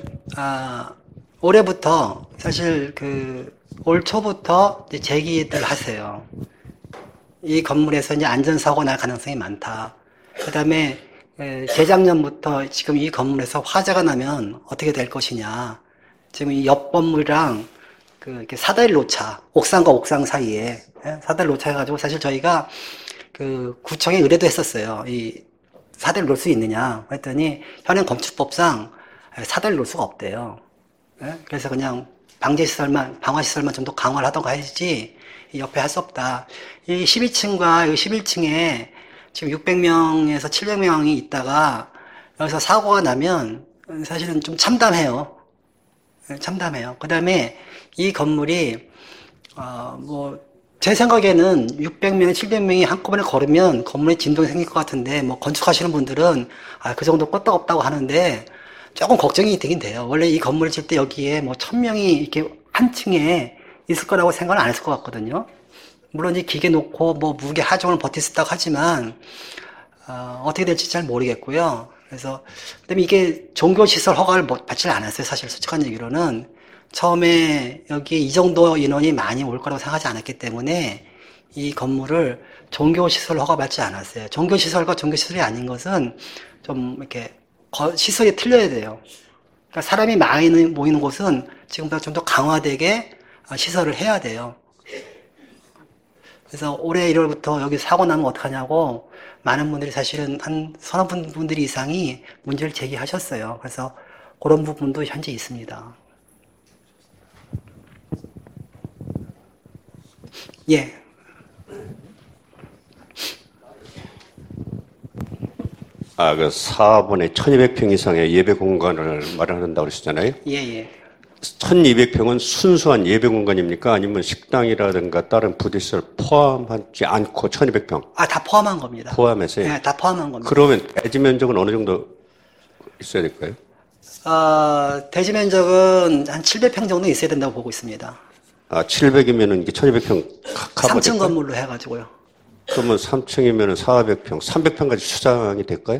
올해부터 사실 올 초부터 이제 제기를 하세요. 이 건물에서 이제 안전사고 날 가능성이 많다. 그 다음에 재작년부터 지금 이 건물에서 화재가 나면 어떻게 될 것이냐. 지금 이 옆 건물이랑 이렇게 사다리 노차, 옥상과 옥상 사이에 사다리 노차 해가지고 사실 저희가 구청에 의뢰도 했었어요. 이 사다리 놓을 수 있느냐. 했더니 현행 건축법상 사다리 놓을 수가 없대요. 그래서 그냥 방화시설만 좀 더 강화를 하던가 해야지, 옆에 할 수 없다. 이 12층과 11층에 지금 600명에서 700명이 있다가 여기서 사고가 나면 사실은 좀 참담해요. 그 다음에 이 건물이, 제 생각에는 600명, 700명이 한꺼번에 걸으면 건물에 진동이 생길 것 같은데, 건축하시는 분들은, 그 정도 끄떡없다고 하는데, 조금 걱정이 되긴 돼요. 원래 이 건물을 질 때 여기에 1000명이 이렇게 한 층에 있을 거라고 생각은 안 했을 것 같거든요. 물론 이 기계 놓고 무게 하중을 버틸 수 있다고 하지만, 어떻게 될지 잘 모르겠고요. 그래서, 그다음에 이게 종교시설 허가를 받질 않았어요. 사실 솔직한 얘기로는. 처음에 여기에 이 정도 인원이 많이 올 거라고 생각하지 않았기 때문에 이 건물을 종교시설 허가 받지 않았어요. 종교시설과 종교시설이 아닌 것은 좀 이렇게 시설이 틀려야 돼요. 그러니까 사람이 많이 모이는 곳은 지금보다 좀 더 강화되게 시설을 해야 돼요. 그래서 올해 1월부터 여기 사고 나면 어떡하냐고 많은 분들이 사실은 한 서너 분들이 이상이 문제를 제기하셨어요. 그래서 그런 부분도 현재 있습니다. 예. 그 사업원에 1200평 이상의 예배 공간을 마련한다고 그러시잖아요. 예. 1200평은 순수한 예배 공간입니까? 아니면 식당이라든가 다른 부대시설 포함하지 않고 1200평? 다 포함한 겁니다. 포함해서요? 네, 다 포함한 겁니다. 그러면 대지 면적은 어느 정도 있어야 될까요? 대지 면적은 한 700평 정도 있어야 된다고 보고 있습니다. 700이면은 이게 1200평 커버 3층 건물로 해가지고요. 그러면 3층이면 400평, 300평까지 추장이 될까요?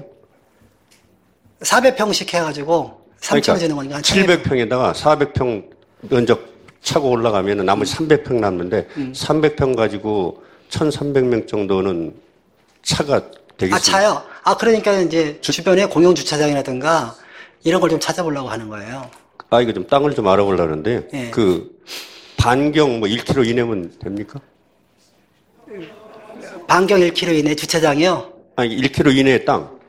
400평씩 해가지고 3층을 짓는 거니까 700평에다가 400평 면적 차고 올라가면 나머지 300평 남는데 300평 가지고 1,300명 정도는 차가 되겠습니다. 아, 차요? 아, 그러니까 이제 주변에 공용 주차장이라든가 이런 걸 좀 찾아보려고 하는 거예요. 아, 이거 좀 땅을 좀 알아보려는데, 예. 그, 반경 뭐 1km 이내면 됩니까? 반경 1km 이내 주차장이요? 아니, 1km 이내의 땅.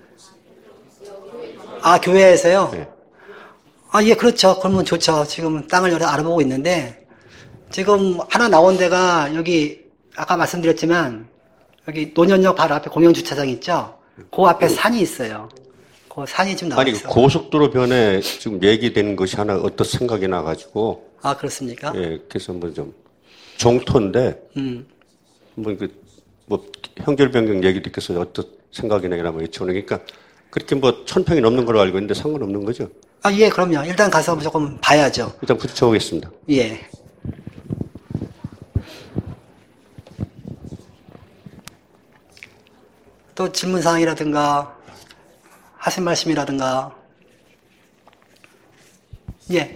아, 교회에서요? 네. 아, 예, 그렇죠. 그러면 좋죠. 지금 땅을 여러 알아보고 있는데, 지금 하나 나온 데가 여기, 아까 말씀드렸지만, 여기 노년역 바로 앞에 공영 주차장 있죠? 그 앞에 산이 있어요. 그 산이 좀 나와 아니, 있어요. 고속도로 변에 지금 얘기되는 것이 하나 어떤 생각이 나가지고, 아, 그렇습니까? 예, 그래서 뭐 좀, 종토인데, 뭐, 형질 변경 얘기 듣겠어 어떤 생각이 나기나 뭐 여쭤보는 그러니까, 그렇게 뭐, 1,000평이 넘는 걸로 알고 있는데 상관없는 거죠? 아, 예, 그럼요. 일단 가서 조금 봐야죠. 일단 부딪혀보겠습니다. 예. 또 질문사항이라든가, 하신 말씀이라든가, 예.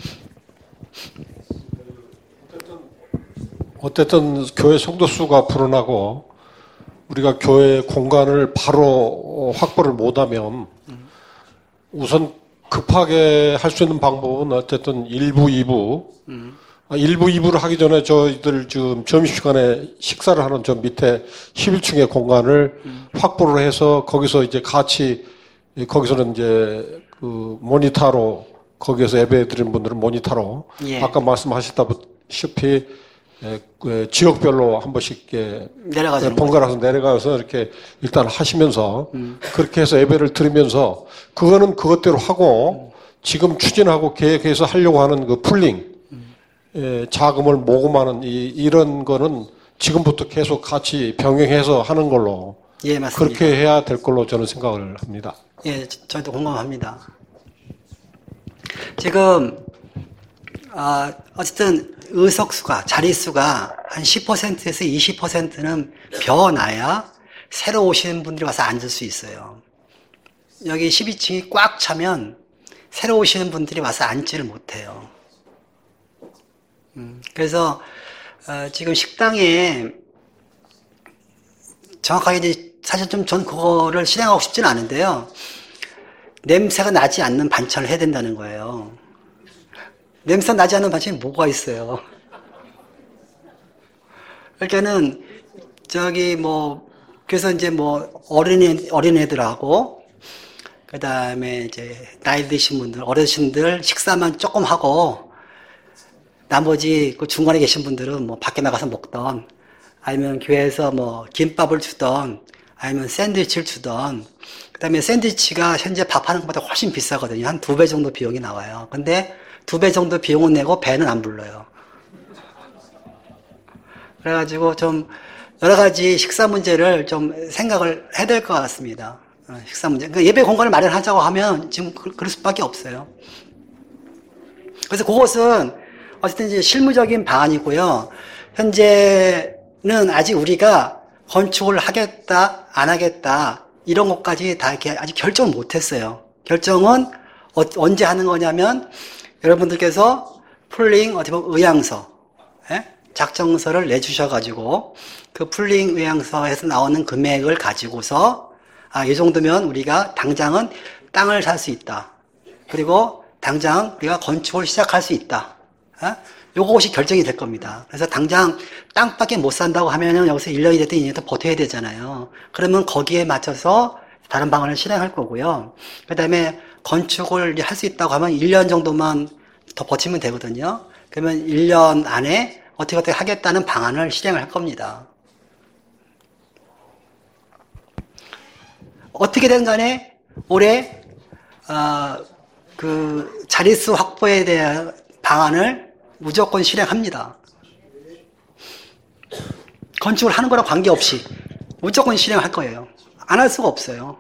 어쨌든 교회 성도수가 불어나고 우리가 교회 공간을 바로 확보를 못하면 우선 급하게 할 수 있는 방법은 어쨌든 1부, 2부. 1부, 2부를 하기 전에 저희들 지금 점심시간에 식사를 하는 저 밑에 11층의 공간을 확보를 해서 거기서 이제 같이 거기서는 이제 그 모니터로 거기에서 예배 드리는 분들은 모니터로 예. 아까 말씀하셨다시피 그 지역별로 한 번씩 내려가서 번갈아서 내려가서 이렇게 일단 하시면서 그렇게 해서 예배를 드리면서 그거는 그것대로 하고 지금 추진하고 계획해서 하려고 하는 그 풀링 자금을 모금하는 이런 거는 지금부터 계속 같이 병행해서 하는 걸로 예, 맞습니다. 그렇게 해야 될 걸로 저는 생각을 합니다. 예, 저희도 공감합니다. 지금 어쨌든 의석수가 자릿수가 한 10%에서 20%는 비어나야 새로 오시는 분들이 와서 앉을 수 있어요. 여기 12층이 꽉 차면 새로 오시는 분들이 와서 앉지를 못해요. 그래서 지금 식당에 정확하게 이제 사실 좀 전 그거를 실행하고 싶지는 않은데요. 냄새가 나지 않는 반찬을 해야 된다는 거예요. 냄새 나지 않는 반찬이 뭐가 있어요? 그러니까는 저기 뭐 그래서 이제 뭐 어린애들하고 그 다음에 이제 나이 드신 분들 어르신들 식사만 조금 하고 나머지 그 중간에 계신 분들은 뭐 밖에 나가서 먹던 아니면 교회에서 뭐 김밥을 주던 아니면 샌드위치를 주던 그다음에 샌드위치가 현재 밥하는 것보다 훨씬 비싸거든요. 한 2배 정도 비용이 나와요. 근데 2배 정도 비용은 내고 배는 안 불러요. 그래가지고 좀 여러 가지 식사 문제를 좀 생각을 해야 될 것 같습니다. 식사 문제. 그러니까 예배 공간을 마련하자고 하면 지금 그럴 수밖에 없어요. 그래서 그것은 어쨌든 이제 실무적인 방안이고요. 현재는 아직 우리가 건축을 하겠다, 안 하겠다, 이런 것까지 다 이렇게 아직 결정을 못 했어요. 결정은 언제 하는 거냐면, 여러분들께서 풀링, 어떻게 보면 의향서, 작정서를 내주셔가지고, 그 풀링 의향서에서 나오는 금액을 가지고서, 이 정도면 우리가 당장은 땅을 살 수 있다. 그리고 당장 우리가 건축을 시작할 수 있다. 요것이 결정이 될 겁니다. 그래서 당장 땅밖에 못 산다고 하면은 여기서 1년이 됐든 2년이 됐든 버텨야 되잖아요. 그러면 거기에 맞춰서 다른 방안을 실행할 거고요. 그 다음에 건축을 할 수 있다고 하면 1년 정도만 더 버티면 되거든요. 그러면 1년 안에 어떻게 하겠다는 방안을 실행을 할 겁니다. 어떻게든 간에 올해 그 자릿수 확보에 대한 방안을 무조건 실행합니다. 건축을 하는 거랑 관계없이 무조건 실행할 거예요. 안 할 수가 없어요.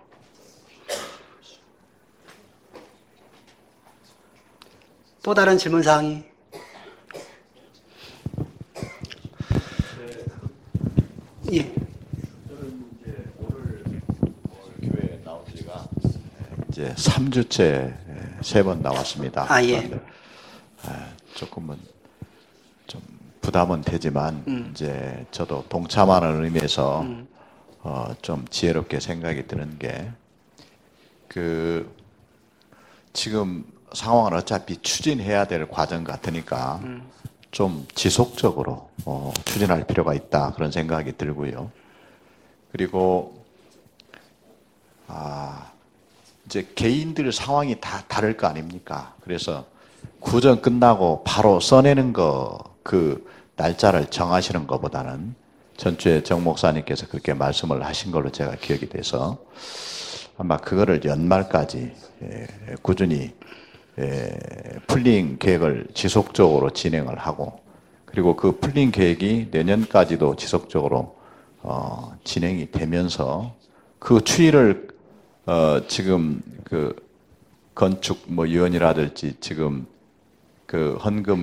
또 다른 질문 사항이? 예. 이제 3주째 3번 나왔습니다. 아, 예. 그런데, 조금은 좀 부담은 되지만 이제 저도 동참하는 의미에서 좀 지혜롭게 생각이 드는 게 지금 상황은 어차피 추진해야 될 과정 같으니까 좀 지속적으로 추진할 필요가 있다 그런 생각이 들고요. 그리고 이제 개인들 상황이 다 다를 거 아닙니까? 그래서 구정 끝나고 바로 써내는 그 날짜를 정하시는 것보다는 전주에 정 목사님께서 그렇게 말씀을 하신 걸로 제가 기억이 돼서 아마 그거를 연말까지 꾸준히 풀링 계획을 지속적으로 진행을 하고 그리고 그 풀링 계획이 내년까지도 지속적으로 진행이 되면서 그 추이를 지금 그 건축 위원이라든지 지금 그 헌금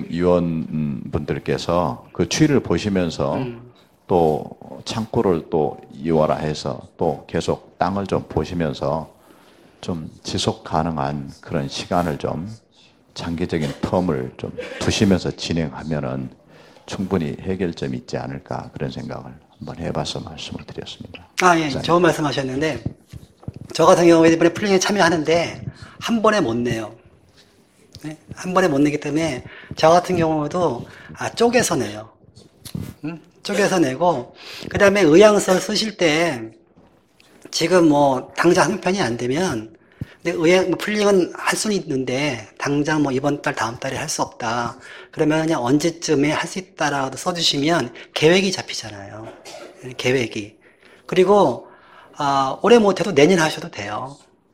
위원분들께서 그 추이를 보시면서 또 창구를 또 이원화해서 또 계속 땅을 좀 보시면서 좀 지속 가능한 그런 시간을 좀 장기적인 텀을 좀 두시면서 진행하면은 충분히 해결점이 있지 않을까 그런 생각을 한번 해봐서 말씀을 드렸습니다. 예, 좋은 말씀하셨는데 저 같은 경우에 이번에 풀링에 참여하는데 한 번에 못 내요. 네? 한 번에 못 내기 때문에 저 같은 경우도 쪼개서 내요. 쪼개서 내고 그 다음에 의향서 쓰실 때 지금 당장 형편이 안 되면 근데 풀링은 할 수는 있는데 당장 이번 달 다음 달에 할 수 없다. 그러면 그냥 언제쯤에 할 수 있다라고 써주시면 계획이 잡히잖아요. 계획이. 그리고 올해 못해도 내년 하셔도 돼요.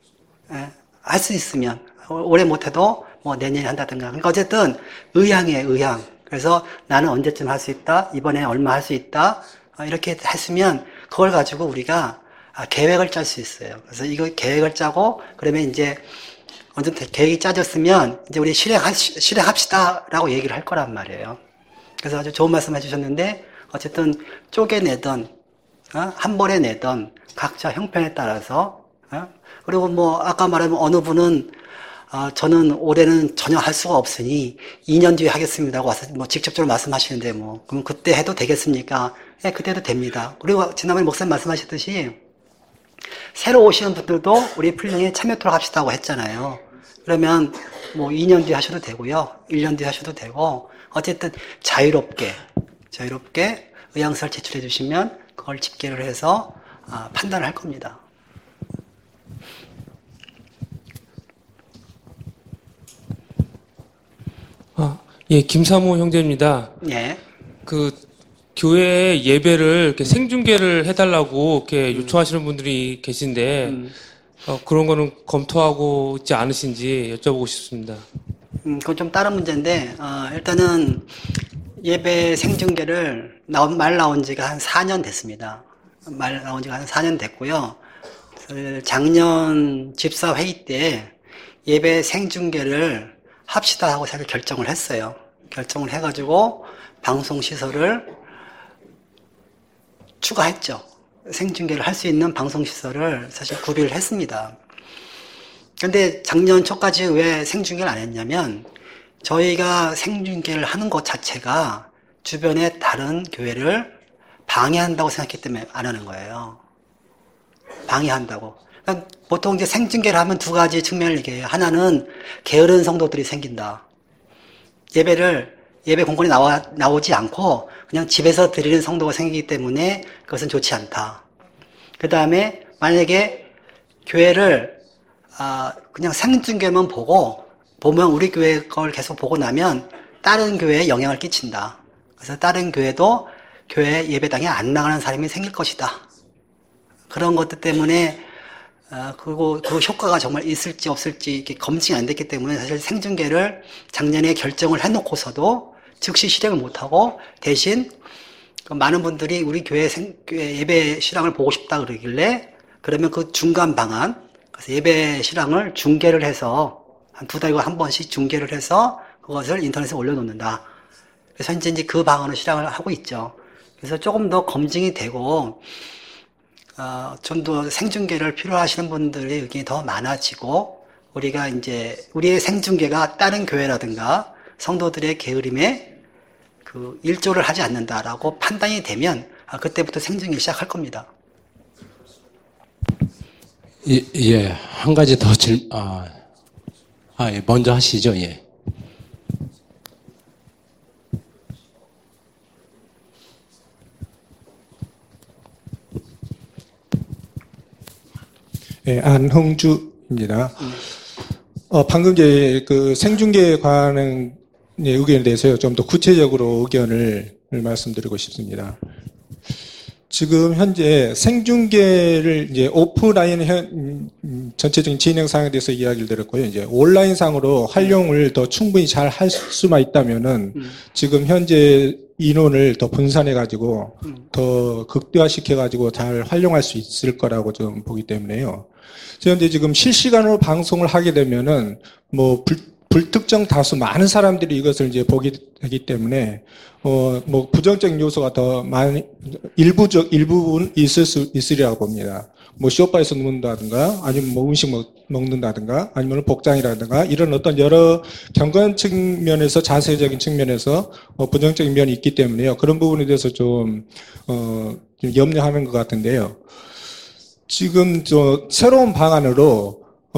할 수 있으면 올해 못해도 내년에 한다든가. 그러니까 어쨌든 의향이에요, 의향. 그래서 나는 언제쯤 할 수 있다. 이번에 얼마 할 수 있다. 이렇게 했으면 그걸 가지고 우리가 계획을 짤 수 있어요. 그래서 이거 계획을 짜고 그러면 이제 언제든 계획이 짜졌으면 이제 우리 실행합시다라고 얘기를 할 거란 말이에요. 그래서 아주 좋은 말씀 해주셨는데 어쨌든 쪼개내던 한 번에 내던 각자 형편에 따라서 그리고 아까 말하면 어느 분은 저는 올해는 전혀 할 수가 없으니 2년 뒤에 하겠습니다고 와서 직접적으로 말씀하시는데 그럼 그때 해도 되겠습니까? 네, 그때도 됩니다. 그리고 지난번에 목사님 말씀하셨듯이 새로 오시는 분들도 우리 풀링에 참여토록 합시다고 했잖아요. 그러면 2년 뒤에 하셔도 되고요. 1년 뒤에 하셔도 되고 어쨌든 자유롭게 의향서를 제출해 주시면 그걸 집계를 해서 판단을 할 겁니다. 예, 김사모 형제입니다. 예. 교회 예배를 이렇게 생중계를 해달라고 이렇게 요청하시는 분들이 계신데, 그런 거는 검토하고 있지 않으신지 여쭤보고 싶습니다. 그건 좀 다른 문제인데, 일단은 예배 생중계를 말 나온 지가 한 4년 됐습니다. 말 나온 지가 한 4년 됐고요. 작년 집사 회의 때 예배 생중계를 합시다 하고 제가 결정을 했어요. 결정을 해가지고 방송시설을 추가했죠. 생중계를 할 수 있는 방송시설을 사실 구비를 했습니다. 근데 작년 초까지 왜 생중계를 안 했냐면 저희가 생중계를 하는 것 자체가 주변의 다른 교회를 방해한다고 생각했기 때문에 안 하는 거예요. 방해한다고. 그러니까 보통 이제 생중계를 하면 두 가지 측면을 얘기해요. 하나는 게으른 성도들이 생긴다. 예배 공간에 나오지 않고 그냥 집에서 드리는 성도가 생기기 때문에 그것은 좋지 않다. 그 다음에 만약에 교회를 그냥 생중계만 보면 우리 교회 걸 계속 보고 나면 다른 교회에 영향을 끼친다. 그래서 다른 교회도 교회 예배당에 안 나가는 사람이 생길 것이다. 그런 것들 때문에 그리고 그 효과가 정말 있을지 없을지 이렇게 검증이 안 됐기 때문에 사실 생중계를 작년에 결정을 해놓고서도 즉시 실행을 못하고 대신 많은 분들이 우리 교회 예배 실황을 보고 싶다 그러길래 그러면 그 중간 방안 그래서 예배 실황을 중계를 해서 한 2달에 한 번씩 중계를 해서 그것을 인터넷에 올려놓는다. 그래서 현재 이제 그 방안으로 실행을 하고 있죠. 그래서 조금 더 검증이 되고 좀 더 생중계를 필요하시는 분들의 의견이 더 많아지고 우리가 이제 우리의 생중계가 다른 교회라든가 성도들의 게으름에 그 일조를 하지 않는다라고 판단이 되면 그때부터 생중계 시작할 겁니다. 예, 한 가지 더 예, 먼저 하시죠, 예. 예, 안홍주입니다. 방금 이제 그 생중계에 관한 의견에 대해서요, 좀 더 구체적으로 의견을 말씀드리고 싶습니다. 지금 현재 생중계를 이제 오프라인 전체적인 진행 상황에 대해서 이야기를 드렸고요. 이제 온라인 상으로 활용을 더 충분히 잘 할 수만 있다면은 지금 현재 인원을 더 분산해 가지고 더 극대화시켜 가지고 잘 활용할 수 있을 거라고 좀 보기 때문에요. 그런데 지금 실시간으로 방송을 하게 되면은 뭐 불특정 다수 많은 사람들이 이것을 이제 보게 되기 때문에 뭐 부정적인 요소가 더 많이 일부분 있으리라고 봅니다. 뭐 쇼파에서 눕는다든가 아니면 뭐 음식 먹는다든가 아니면 복장이라든가 이런 어떤 여러 경관 측면에서 자세적인 측면에서 부정적인 면이 있기 때문에요. 그런 부분에 대해서 좀 염려하는 것 같은데요. 지금 새로운 방안으로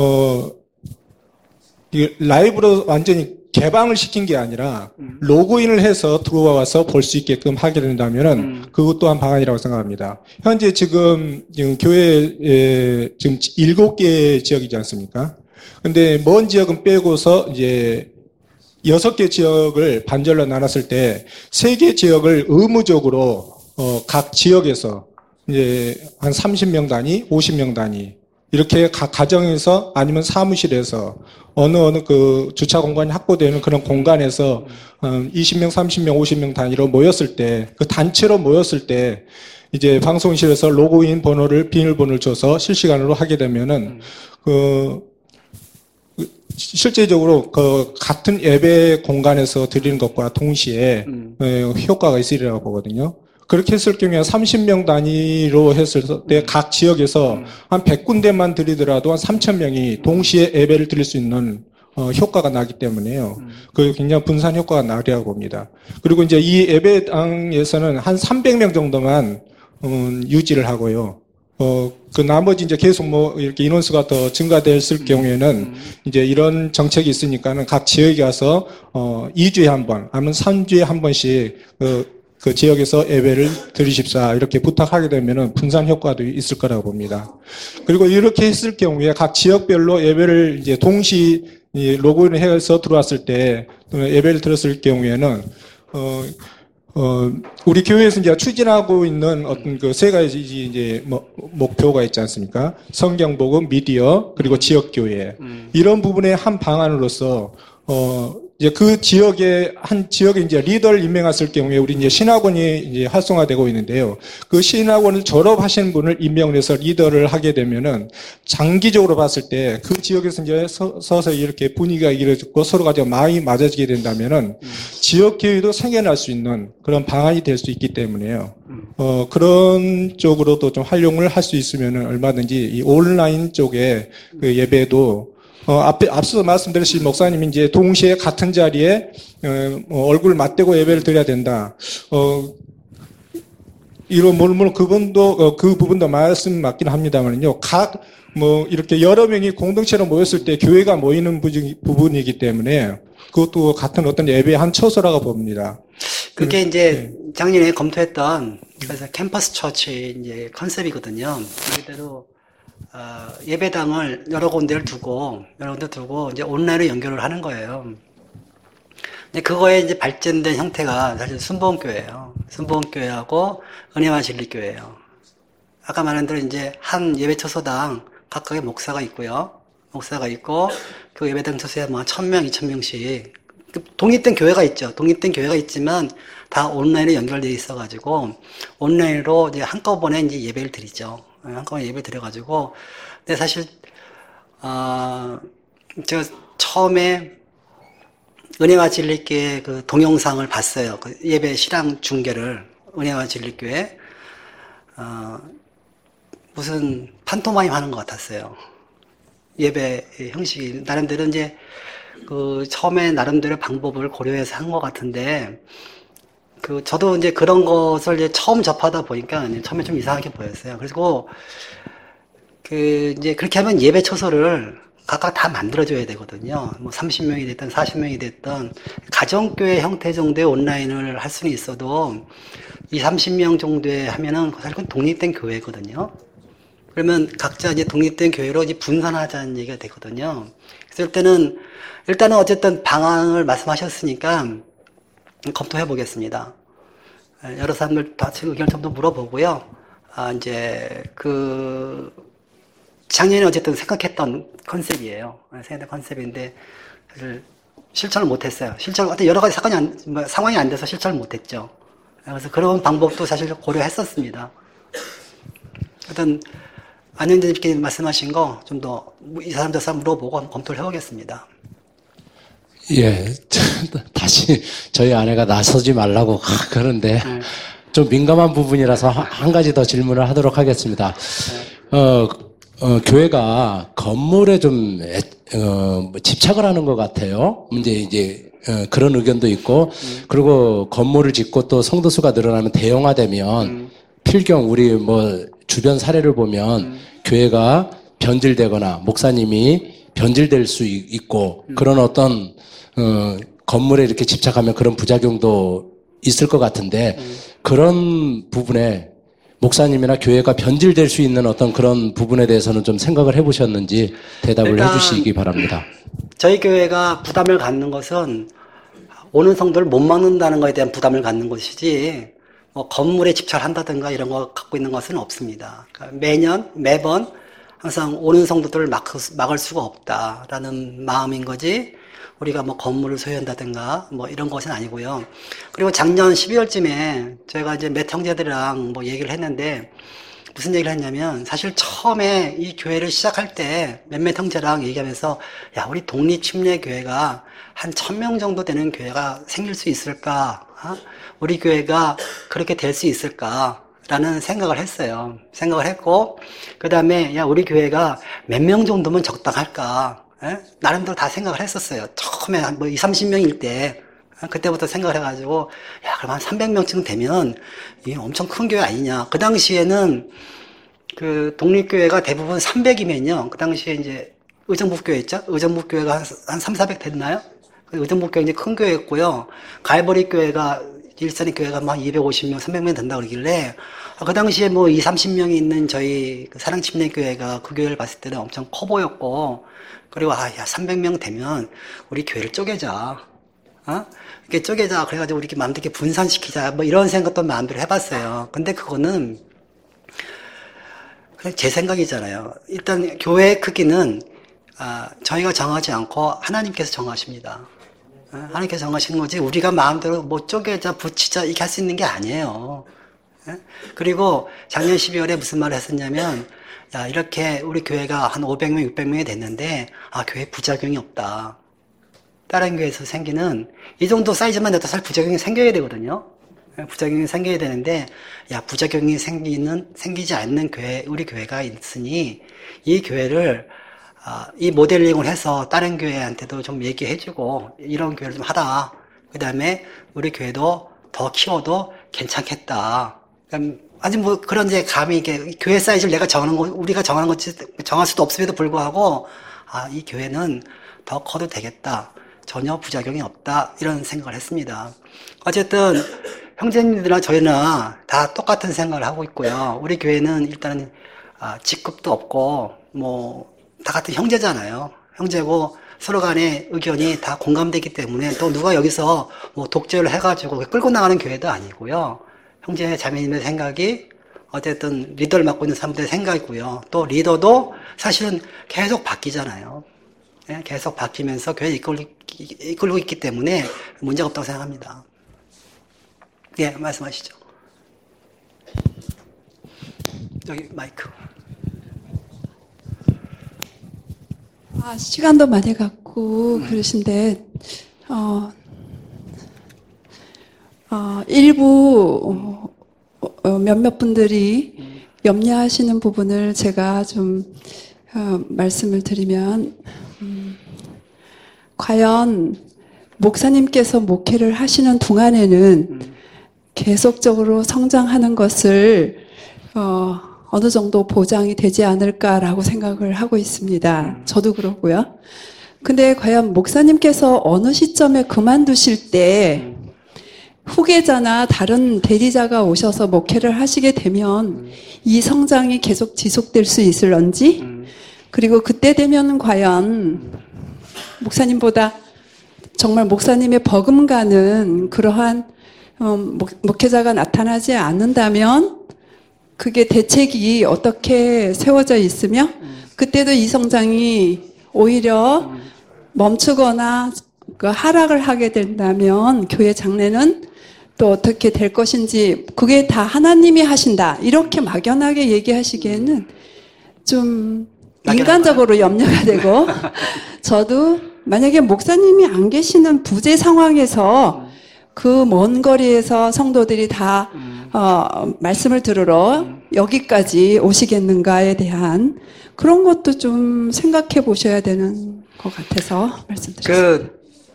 라이브로 완전히 개방을 시킨 게 아니라 로그인을 해서 들어와서 볼 수 있게끔 하게 된다면은 그것 또한 방안이라고 생각합니다. 현재 지금 교회에 지금 7개 지역이지 않습니까? 근데 먼 지역은 빼고서 이제 6개 지역을 반절로 나눴을 때 3개 지역을 의무적으로 각 지역에서 이제 한 30명 단위, 50명 단위 이렇게 각 가정에서 아니면 사무실에서 어느 그 주차 공간이 확보되는 그런 공간에서 20명, 30명, 50명 단위로 모였을 때, 그 단체로 모였을 때 이제 방송실에서 로그인 번호를 비밀번호를 줘서 실시간으로 하게 되면은 실제적으로 그 같은 예배 공간에서 드리는 것과 동시에 효과가 있으리라고 보거든요. 그렇게 했을 경우에 30명 단위로 했을 때 각 지역에서 한 100군데만 드리더라도 한 3,000명이 동시에 예배를 드릴 수 있는 효과가 나기 때문에요. 그 굉장히 분산 효과가 나리라고 봅니다. 그리고 이제 이 예배당에서는 한 300명 정도만 유지를 하고요. 그 나머지 이제 계속 뭐 이렇게 인원수가 더 증가됐을 경우에는 이제 이런 정책이 있으니까는 각 지역에 가서 2주에 한 번, 아니면 3주에 한 번씩 그 지역에서 예배를 드리십사 이렇게 부탁하게 되면은 분산 효과도 있을 거라고 봅니다. 그리고 이렇게 했을 경우에 각 지역별로 예배를 이제 동시 로그인을 해서 들어왔을 때 예배를 들었을 경우에는 우리 교회에서 이제 추진하고 있는 어떤 그 세 가지 이제 목표가 있지 않습니까? 성경 복음, 미디어, 그리고 지역 교회 이런 부분의 한 방안으로서 이제 그 지역에 한 지역에 이제 리더를 임명했을 경우에 우리 이제 신학원이 이제 활성화되고 있는데요. 그 신학원을 졸업하신 분을 임명해서 리더를 하게 되면은 장기적으로 봤을 때 그 지역에서 이제 서서히 이렇게 분위기가 이루어지고 서로가 좀 마음이 맞아지게 된다면은 지역 교회도 생겨날 수 있는 그런 방안이 될 수 있기 때문에요. 그런 쪽으로도 좀 활용을 할 수 있으면은 얼마든지 이 온라인 쪽에 그 예배도 앞서 말씀드렸듯이 목사님이 이제 동시에 같은 자리에, 얼굴을 맞대고 예배를 드려야 된다. 물론 그 부분도 말씀 맞긴 합니다만요. 이렇게 여러 명이 공동체로 모였을 때 교회가 모이는 부분이기 때문에 그것도 같은 어떤 예배의 한 처소라고 봅니다. 그게 이제 작년에 검토했던 그래서 캠퍼스 처치 이제 컨셉이거든요. 그대로 예배당을 여러 군데를 두고 이제 온라인으로 연결을 하는 거예요. 근데 그거에 이제 발전된 형태가 사실 순복음교회예요. 순복음교회하고 은혜와 진리교회예요. 아까 말한 대로 이제 한 예배 처소당 각각의 목사가 있고요. 목사가 있고 그 예배당 처소에 뭐 1,000명, 2,000명씩 독립된 교회가 있죠. 독립된 교회가 있지만 다 온라인에 연결되어 있어가지고 온라인으로 이제 한꺼번에 이제 예배를 드리죠. 한꺼번에 예배 드려가지고, 근데 사실, 제가 처음에 은혜와 진리교회 그 동영상을 봤어요. 그 예배 실황 중계를, 은혜와 진리교회, 무슨 판토마임 하는 것 같았어요. 예배 형식이 나름대로 이제 처음에 나름대로 방법을 고려해서 한 것 같은데 저도 이제 그런 것을 이제 처음 접하다 보니까 처음에 좀 이상하게 보였어요. 그리고 이제 그렇게 하면 예배 처소를 각각 다 만들어줘야 되거든요. 뭐 30명이 됐든 40명이 됐든 가정교회 형태 정도의 온라인을 할 수는 있어도 30명 정도에 하면은 사실 그건 독립된 교회거든요. 그러면 각자 이제 독립된 교회로 이제 분산하자는 얘기가 되거든요. 그래서 일단은 어쨌든 방안을 말씀하셨으니까 검토해 보겠습니다. 여러 사람들 다 의견을 좀 더 물어보고요. 이제 작년에 어쨌든 생각했던 컨셉이에요. 생각했던 컨셉인데 사실 실천을 못했어요. 어떤 여러 가지 상황이 안 돼서 실천을 못했죠. 그래서 그런 방법도 사실 고려했었습니다. 하여튼 안영재님께 말씀하신 거 좀 더 이 사람 저 사람 물어보고 검토를 해보겠습니다. 예, 다시 저희 아내가 나서지 말라고 그러는데 좀 민감한 부분이라서 한 가지 더 질문을 하도록 하겠습니다. 교회가 건물에 좀 집착을 하는 것 같아요. 이제 그런 의견도 있고, 그리고 건물을 짓고 또 성도 수가 늘어나면 대형화되면 필경 우리 뭐 주변 사례를 보면 교회가 변질되거나 목사님이 변질될 수 있고 그런 어떤 건물에 이렇게 집착하면 그런 부작용도 있을 것 같은데 그런 부분에 목사님이나 교회가 변질될 수 있는 어떤 그런 부분에 대해서는 좀 생각을 해보셨는지 대답을 해주시기 바랍니다. 저희 교회가 부담을 갖는 것은 오는 성도를 못 막는다는 것에 대한 부담을 갖는 것이지 뭐 건물에 집착을 한다든가 이런 거 갖고 있는 것은 없습니다. 그러니까 매번 항상 오는 성도들을 막을 수가 없다라는 마음인 거지 우리가 뭐 건물을 소유한다든가 뭐 이런 것은 아니고요. 그리고 작년 12월쯤에 저희가 이제 몇 형제들이랑 뭐 얘기를 했는데 무슨 얘기를 했냐면 사실 처음에 이 교회를 시작할 때 몇몇 형제랑 얘기하면서 야 우리 독립침례교회가 한 1000명 정도 되는 교회가 생길 수 있을까? 우리 교회가 그렇게 될 수 있을까? 라는 생각을 했어요. 생각을 했고 그 다음에 야 우리 교회가 몇 명 정도면 적당할까? 나름대로 다 생각을 했었어요. 처음에 뭐 20, 30명일 때 그때부터 생각을 해가지고 야 그럼 한 300명쯤 되면 이게 엄청 큰 교회 아니냐. 그 당시에는 독립교회가 대부분 300이면요. 그 당시에 이제 의정부교회 있죠? 의정부교회가 한 3, 400 됐나요? 의정부교회 이제 큰 교회였고요. 갈보리 교회가 일산의 교회가 막 250명, 300명 된다고 그러길래 그 당시에 뭐 20, 30명이 있는 저희 사랑침례교회가 그 교회를 봤을 때는 엄청 커 보였고 그리고 야 300명 되면 우리 교회를 쪼개자. 이렇게 쪼개자. 그래가지고 우리 이렇게 마음대로 이렇게 분산시키자. 뭐 이런 생각도 마음대로 해봤어요. 근데 그거는 그냥 제 생각이잖아요. 일단 교회의 크기는 저희가 정하지 않고 하나님께서 정하십니다. 하나님께서 정하시는 거지 우리가 마음대로 뭐 쪼개자 붙이자 이렇게 할 수 있는 게 아니에요. 그리고 작년 12월에 무슨 말을 했었냐면 야 이렇게 우리 교회가 한 500명 600명이 됐는데 교회 부작용이 없다. 다른 교회에서 생기는 이 정도 사이즈만 돼도 사실 부작용이 생겨야 되거든요. 부작용이 생겨야 되는데 야 부작용이 생기지 않는 교회 우리 교회가 있으니 이 교회를 이 모델링을 해서 다른 교회한테도 좀 얘기해주고 이런 교회를 좀 하라. 그 다음에 우리 교회도 더 키워도 괜찮겠다. 아직 뭐 그런 이제 감히 이게 교회 사이즈를 우리가 정하는 것 정할 수도 없음에도 불구하고 이 교회는 더 커도 되겠다. 전혀 부작용이 없다. 이런 생각을 했습니다. 어쨌든 형제님들이나 저희는 다 똑같은 생각을 하고 있고요. 우리 교회는 일단은 직급도 없고 뭐 다 같은 형제잖아요. 형제고 서로 간의 의견이 다 공감되기 때문에 또 누가 여기서 뭐 독재를 해가지고 끌고 나가는 교회도 아니고요. 형제 자매님의 생각이 어쨌든 리더를 맡고 있는 사람들의 생각이고요. 또 리더도 사실은 계속 바뀌잖아요. 계속 바뀌면서 교회를 이끌고 있기 때문에 문제가 없다고 생각합니다. 예, 말씀하시죠. 여기 마이크. 시간도 많이 갖고 그러신데 일부 몇몇 분들이 염려하시는 부분을 제가 좀 말씀을 드리면 과연 목사님께서 목회를 하시는 동안에는 계속적으로 성장하는 것을 어느 정도 보장이 되지 않을까라고 생각을 하고 있습니다. 저도 그러고요. 근데 과연 목사님께서 어느 시점에 그만두실 때 후계자나 다른 대리자가 오셔서 목회를 하시게 되면 이 성장이 계속 지속될 수 있을런지, 그리고 그때 되면 과연 목사님보다 정말 목사님의 버금가는 그러한 목회자가 나타나지 않는다면 그게 대책이 어떻게 세워져 있으며 그때도 이 성장이 오히려 멈추거나 하락을 하게 된다면 교회 장래는 또 어떻게 될 것인지, 그게 다 하나님이 하신다 이렇게 막연하게 얘기하시기에는 좀 인간적으로 염려가 되고, 저도 만약에 목사님이 안 계시는 부재 상황에서 그 먼 거리에서 성도들이 다 말씀을 들으러 여기까지 오시겠는가에 대한 그런 것도 좀 생각해 보셔야 되는 것 같아서 말씀드렸습니다.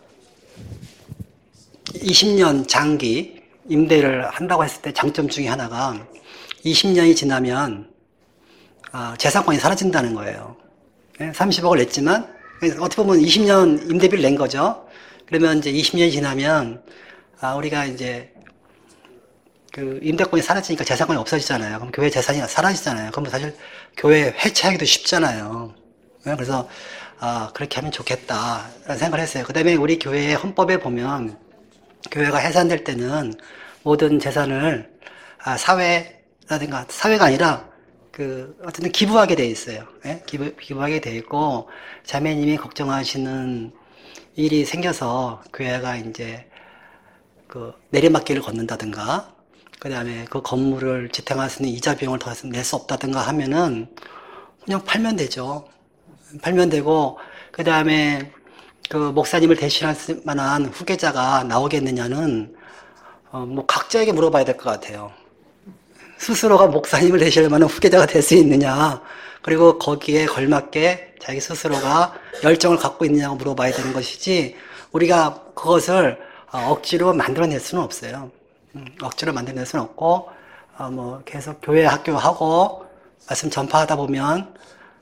20년 장기 임대를 한다고 했을 때 장점 중에 하나가 20년이 지나면 재산권이 사라진다는 거예요. 30억을 냈지만 어떻게 보면 20년 임대비를 낸 거죠. 그러면 이제 20년이 지나면 우리가 이제 그 임대권이 사라지니까 재산권이 없어지잖아요. 그럼 교회 재산이 사라지잖아요. 그럼 사실 교회 해체하기도 쉽잖아요. 그래서 그렇게 하면 좋겠다라는 생각을 했어요. 그 다음에 우리 교회의 헌법에 보면 교회가 해산될 때는 모든 재산을 사회라든가 사회가 아니라 어쨌든 기부하게 돼 있어요. 예? 기부하게 돼 있고, 자매님이 걱정하시는 일이 생겨서 교회가 이제 내리막길을 걷는다든가, 그 다음에 그 건물을 지탱할 수 있는 이자 비용을 더 낼 수 없다든가 하면은 그냥 팔면 되죠. 팔면 되고, 그 다음에 목사님을 대신할 만한 후계자가 나오겠느냐는 각자에게 물어봐야 될 것 같아요. 스스로가 목사님을 대신할 만한 후계자가 될 수 있느냐, 그리고 거기에 걸맞게 자기 스스로가 열정을 갖고 있느냐고 물어봐야 되는 것이지, 우리가 그것을 억지로 만들어낼 수는 없어요. 억지로 만들어낼 수는 없고, 계속 교회 학교하고 말씀 전파하다 보면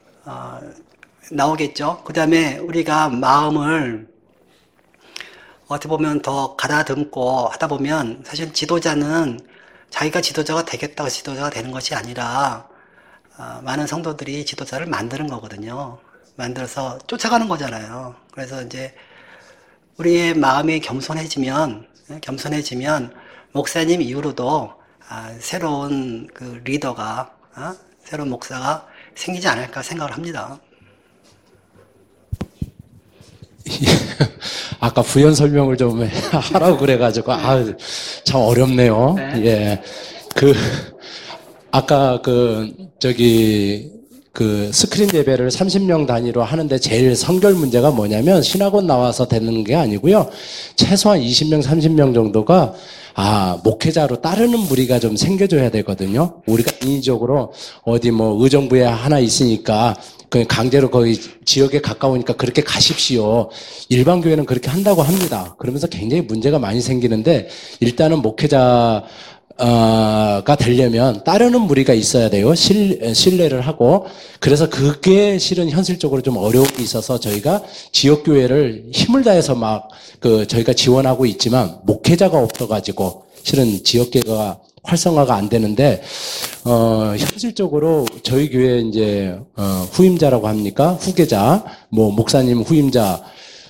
나오겠죠. 그 다음에 우리가 마음을 어떻게 보면 더 가다듬고 하다 보면, 사실 지도자는 자기가 지도자가 되겠다고 지도자가 되는 것이 아니라 많은 성도들이 지도자를 만드는 거거든요. 만들어서 쫓아가는 거잖아요. 그래서 이제 우리의 마음이 겸손해지면 목사님 이후로도 새로운 리더가, 새로운 목사가 생기지 않을까 생각을 합니다. 아까 부연 설명을 좀 하라고 그래가지고, 참 어렵네요. 네. 예. 아까 스크린 예배를 30명 단위로 하는데 제일 성결 문제가 뭐냐면, 신학원 나와서 되는 게 아니고요. 최소한 20명, 30명 정도가 목회자로 따르는 무리가 좀 생겨줘야 되거든요. 우리가 인위적으로 어디 의정부에 하나 있으니까 그냥 강제로 거기 지역에 가까우니까 그렇게 가십시오. 일반 교회는 그렇게 한다고 합니다. 그러면서 굉장히 문제가 많이 생기는데, 일단은 목회자가 되려면 따르는 무리가 있어야 돼요. 신뢰를 하고. 그래서 그게 실은 현실적으로 좀 어려움이 있어서 저희가 지역교회를 힘을 다해서 저희가 지원하고 있지만, 목회자가 없어가지고 실은 지역교회가 활성화가 안 되는데, 현실적으로 저희 교회 이제, 후임자라고 합니까? 후계자, 목사님 후임자.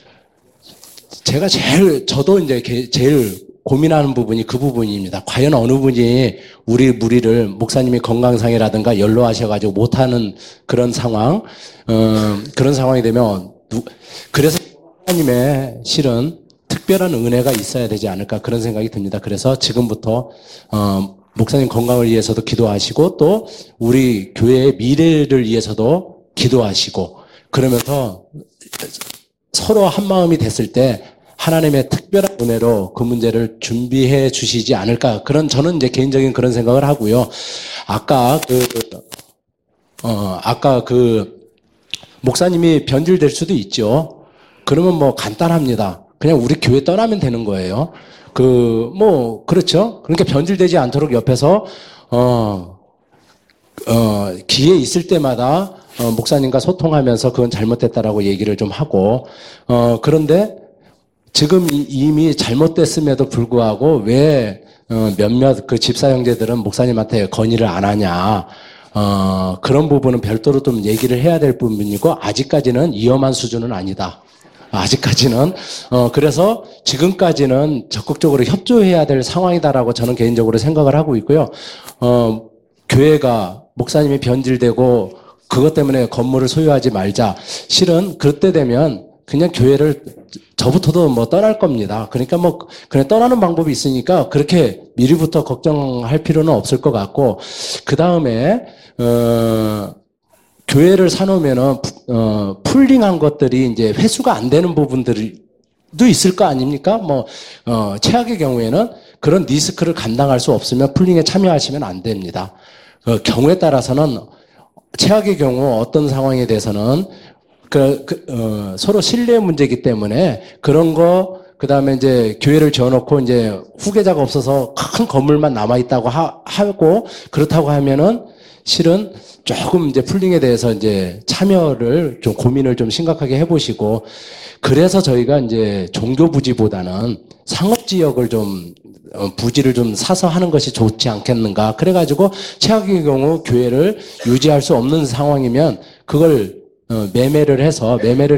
저도 이제 제일 고민하는 부분이 그 부분입니다. 과연 어느 분이 우리 무리를 목사님이 건강상이라든가 연로하셔가지고 못하는 그런 상황, 그런 상황이 되면, 그래서 하나님의 실은 특별한 은혜가 있어야 되지 않을까 그런 생각이 듭니다. 그래서 지금부터 목사님 건강을 위해서도 기도하시고, 또 우리 교회의 미래를 위해서도 기도하시고, 그러면서 서로 한 마음이 됐을 때 하나님의 특별한 은혜로 그 문제를 준비해 주시지 않을까, 저는 이제 개인적인 그런 생각을 하고요. 아까 목사님이 변질될 수도 있죠. 그러면 뭐 간단합니다. 그냥 우리 교회 떠나면 되는 거예요. 그렇죠. 그러니까 변질되지 않도록 옆에서, 기회 있을 때마다, 목사님과 소통하면서 그건 잘못됐다라고 얘기를 좀 하고, 그런데 지금 이미 잘못됐음에도 불구하고 왜, 몇몇 그 집사 형제들은 목사님한테 건의를 안 하냐. 그런 부분은 별도로 좀 얘기를 해야 될 부분이고, 아직까지는 위험한 수준은 아니다. 아직까지는. 그래서 지금까지는 적극적으로 협조해야 될 상황이다라고 저는 개인적으로 생각을 하고 있고요. 교회가 목사님이 변질되고 그것 때문에 건물을 소유하지 말자. 실은 그때 되면 그냥 교회를 저부터도 뭐 떠날 겁니다. 그러니까 뭐 그냥 떠나는 방법이 있으니까 그렇게 미리부터 걱정할 필요는 없을 것 같고, 그 다음에 교회를 사놓으면은 풀링한 것들이 이제 회수가 안 되는 부분들도 있을 거 아닙니까? 최악의 경우에는 그런 리스크를 감당할 수 없으면 풀링에 참여하시면 안 됩니다. 경우에 따라서는 최악의 경우 어떤 상황에 대해서는 서로 신뢰 문제이기 때문에 그런 거, 그 다음에 이제 교회를 지어놓고 이제 후계자가 없어서 큰 건물만 남아있다고 하고, 그렇다고 하면은 실은 조금 이제 풀링에 대해서 이제 참여를 좀 고민을 좀 심각하게 해보시고, 그래서 저희가 이제 종교 부지보다는 상업지역을 좀 부지를 좀 사서 하는 것이 좋지 않겠는가. 그래가지고 최악의 경우 교회를 유지할 수 없는 상황이면 그걸 매매를 해서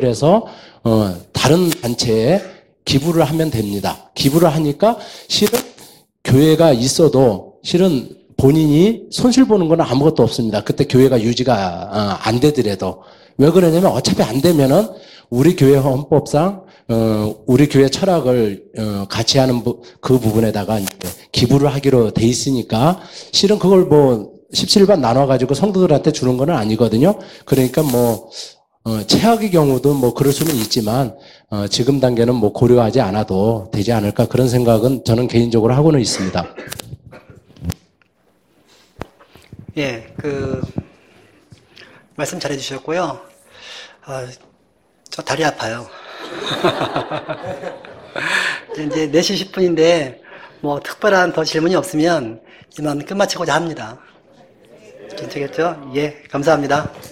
다른 단체에 기부를 하면 됩니다. 기부를 하니까 실은 교회가 있어도 실은 본인이 손실 보는 건 아무것도 없습니다. 그때 교회가 유지가 안 되더라도. 왜 그러냐면 어차피 안 되면은 우리 교회 헌법상 우리 교회 철학을 같이 하는 그 부분에다가 이제 기부를 하기로 돼 있으니까 실은 그걸 뭐 17반 나눠가지고 성도들한테 주는 건 아니거든요. 그러니까 최악의 경우도 뭐 그럴 수는 있지만, 지금 단계는 뭐 고려하지 않아도 되지 않을까 그런 생각은 저는 개인적으로 하고는 있습니다. 예, 말씀 잘해주셨고요. 저 다리 아파요. 이제 4시 10분인데, 뭐 특별한 더 질문이 없으면 이만 끝마치고자 합니다. 괜찮겠죠? 예, 감사합니다.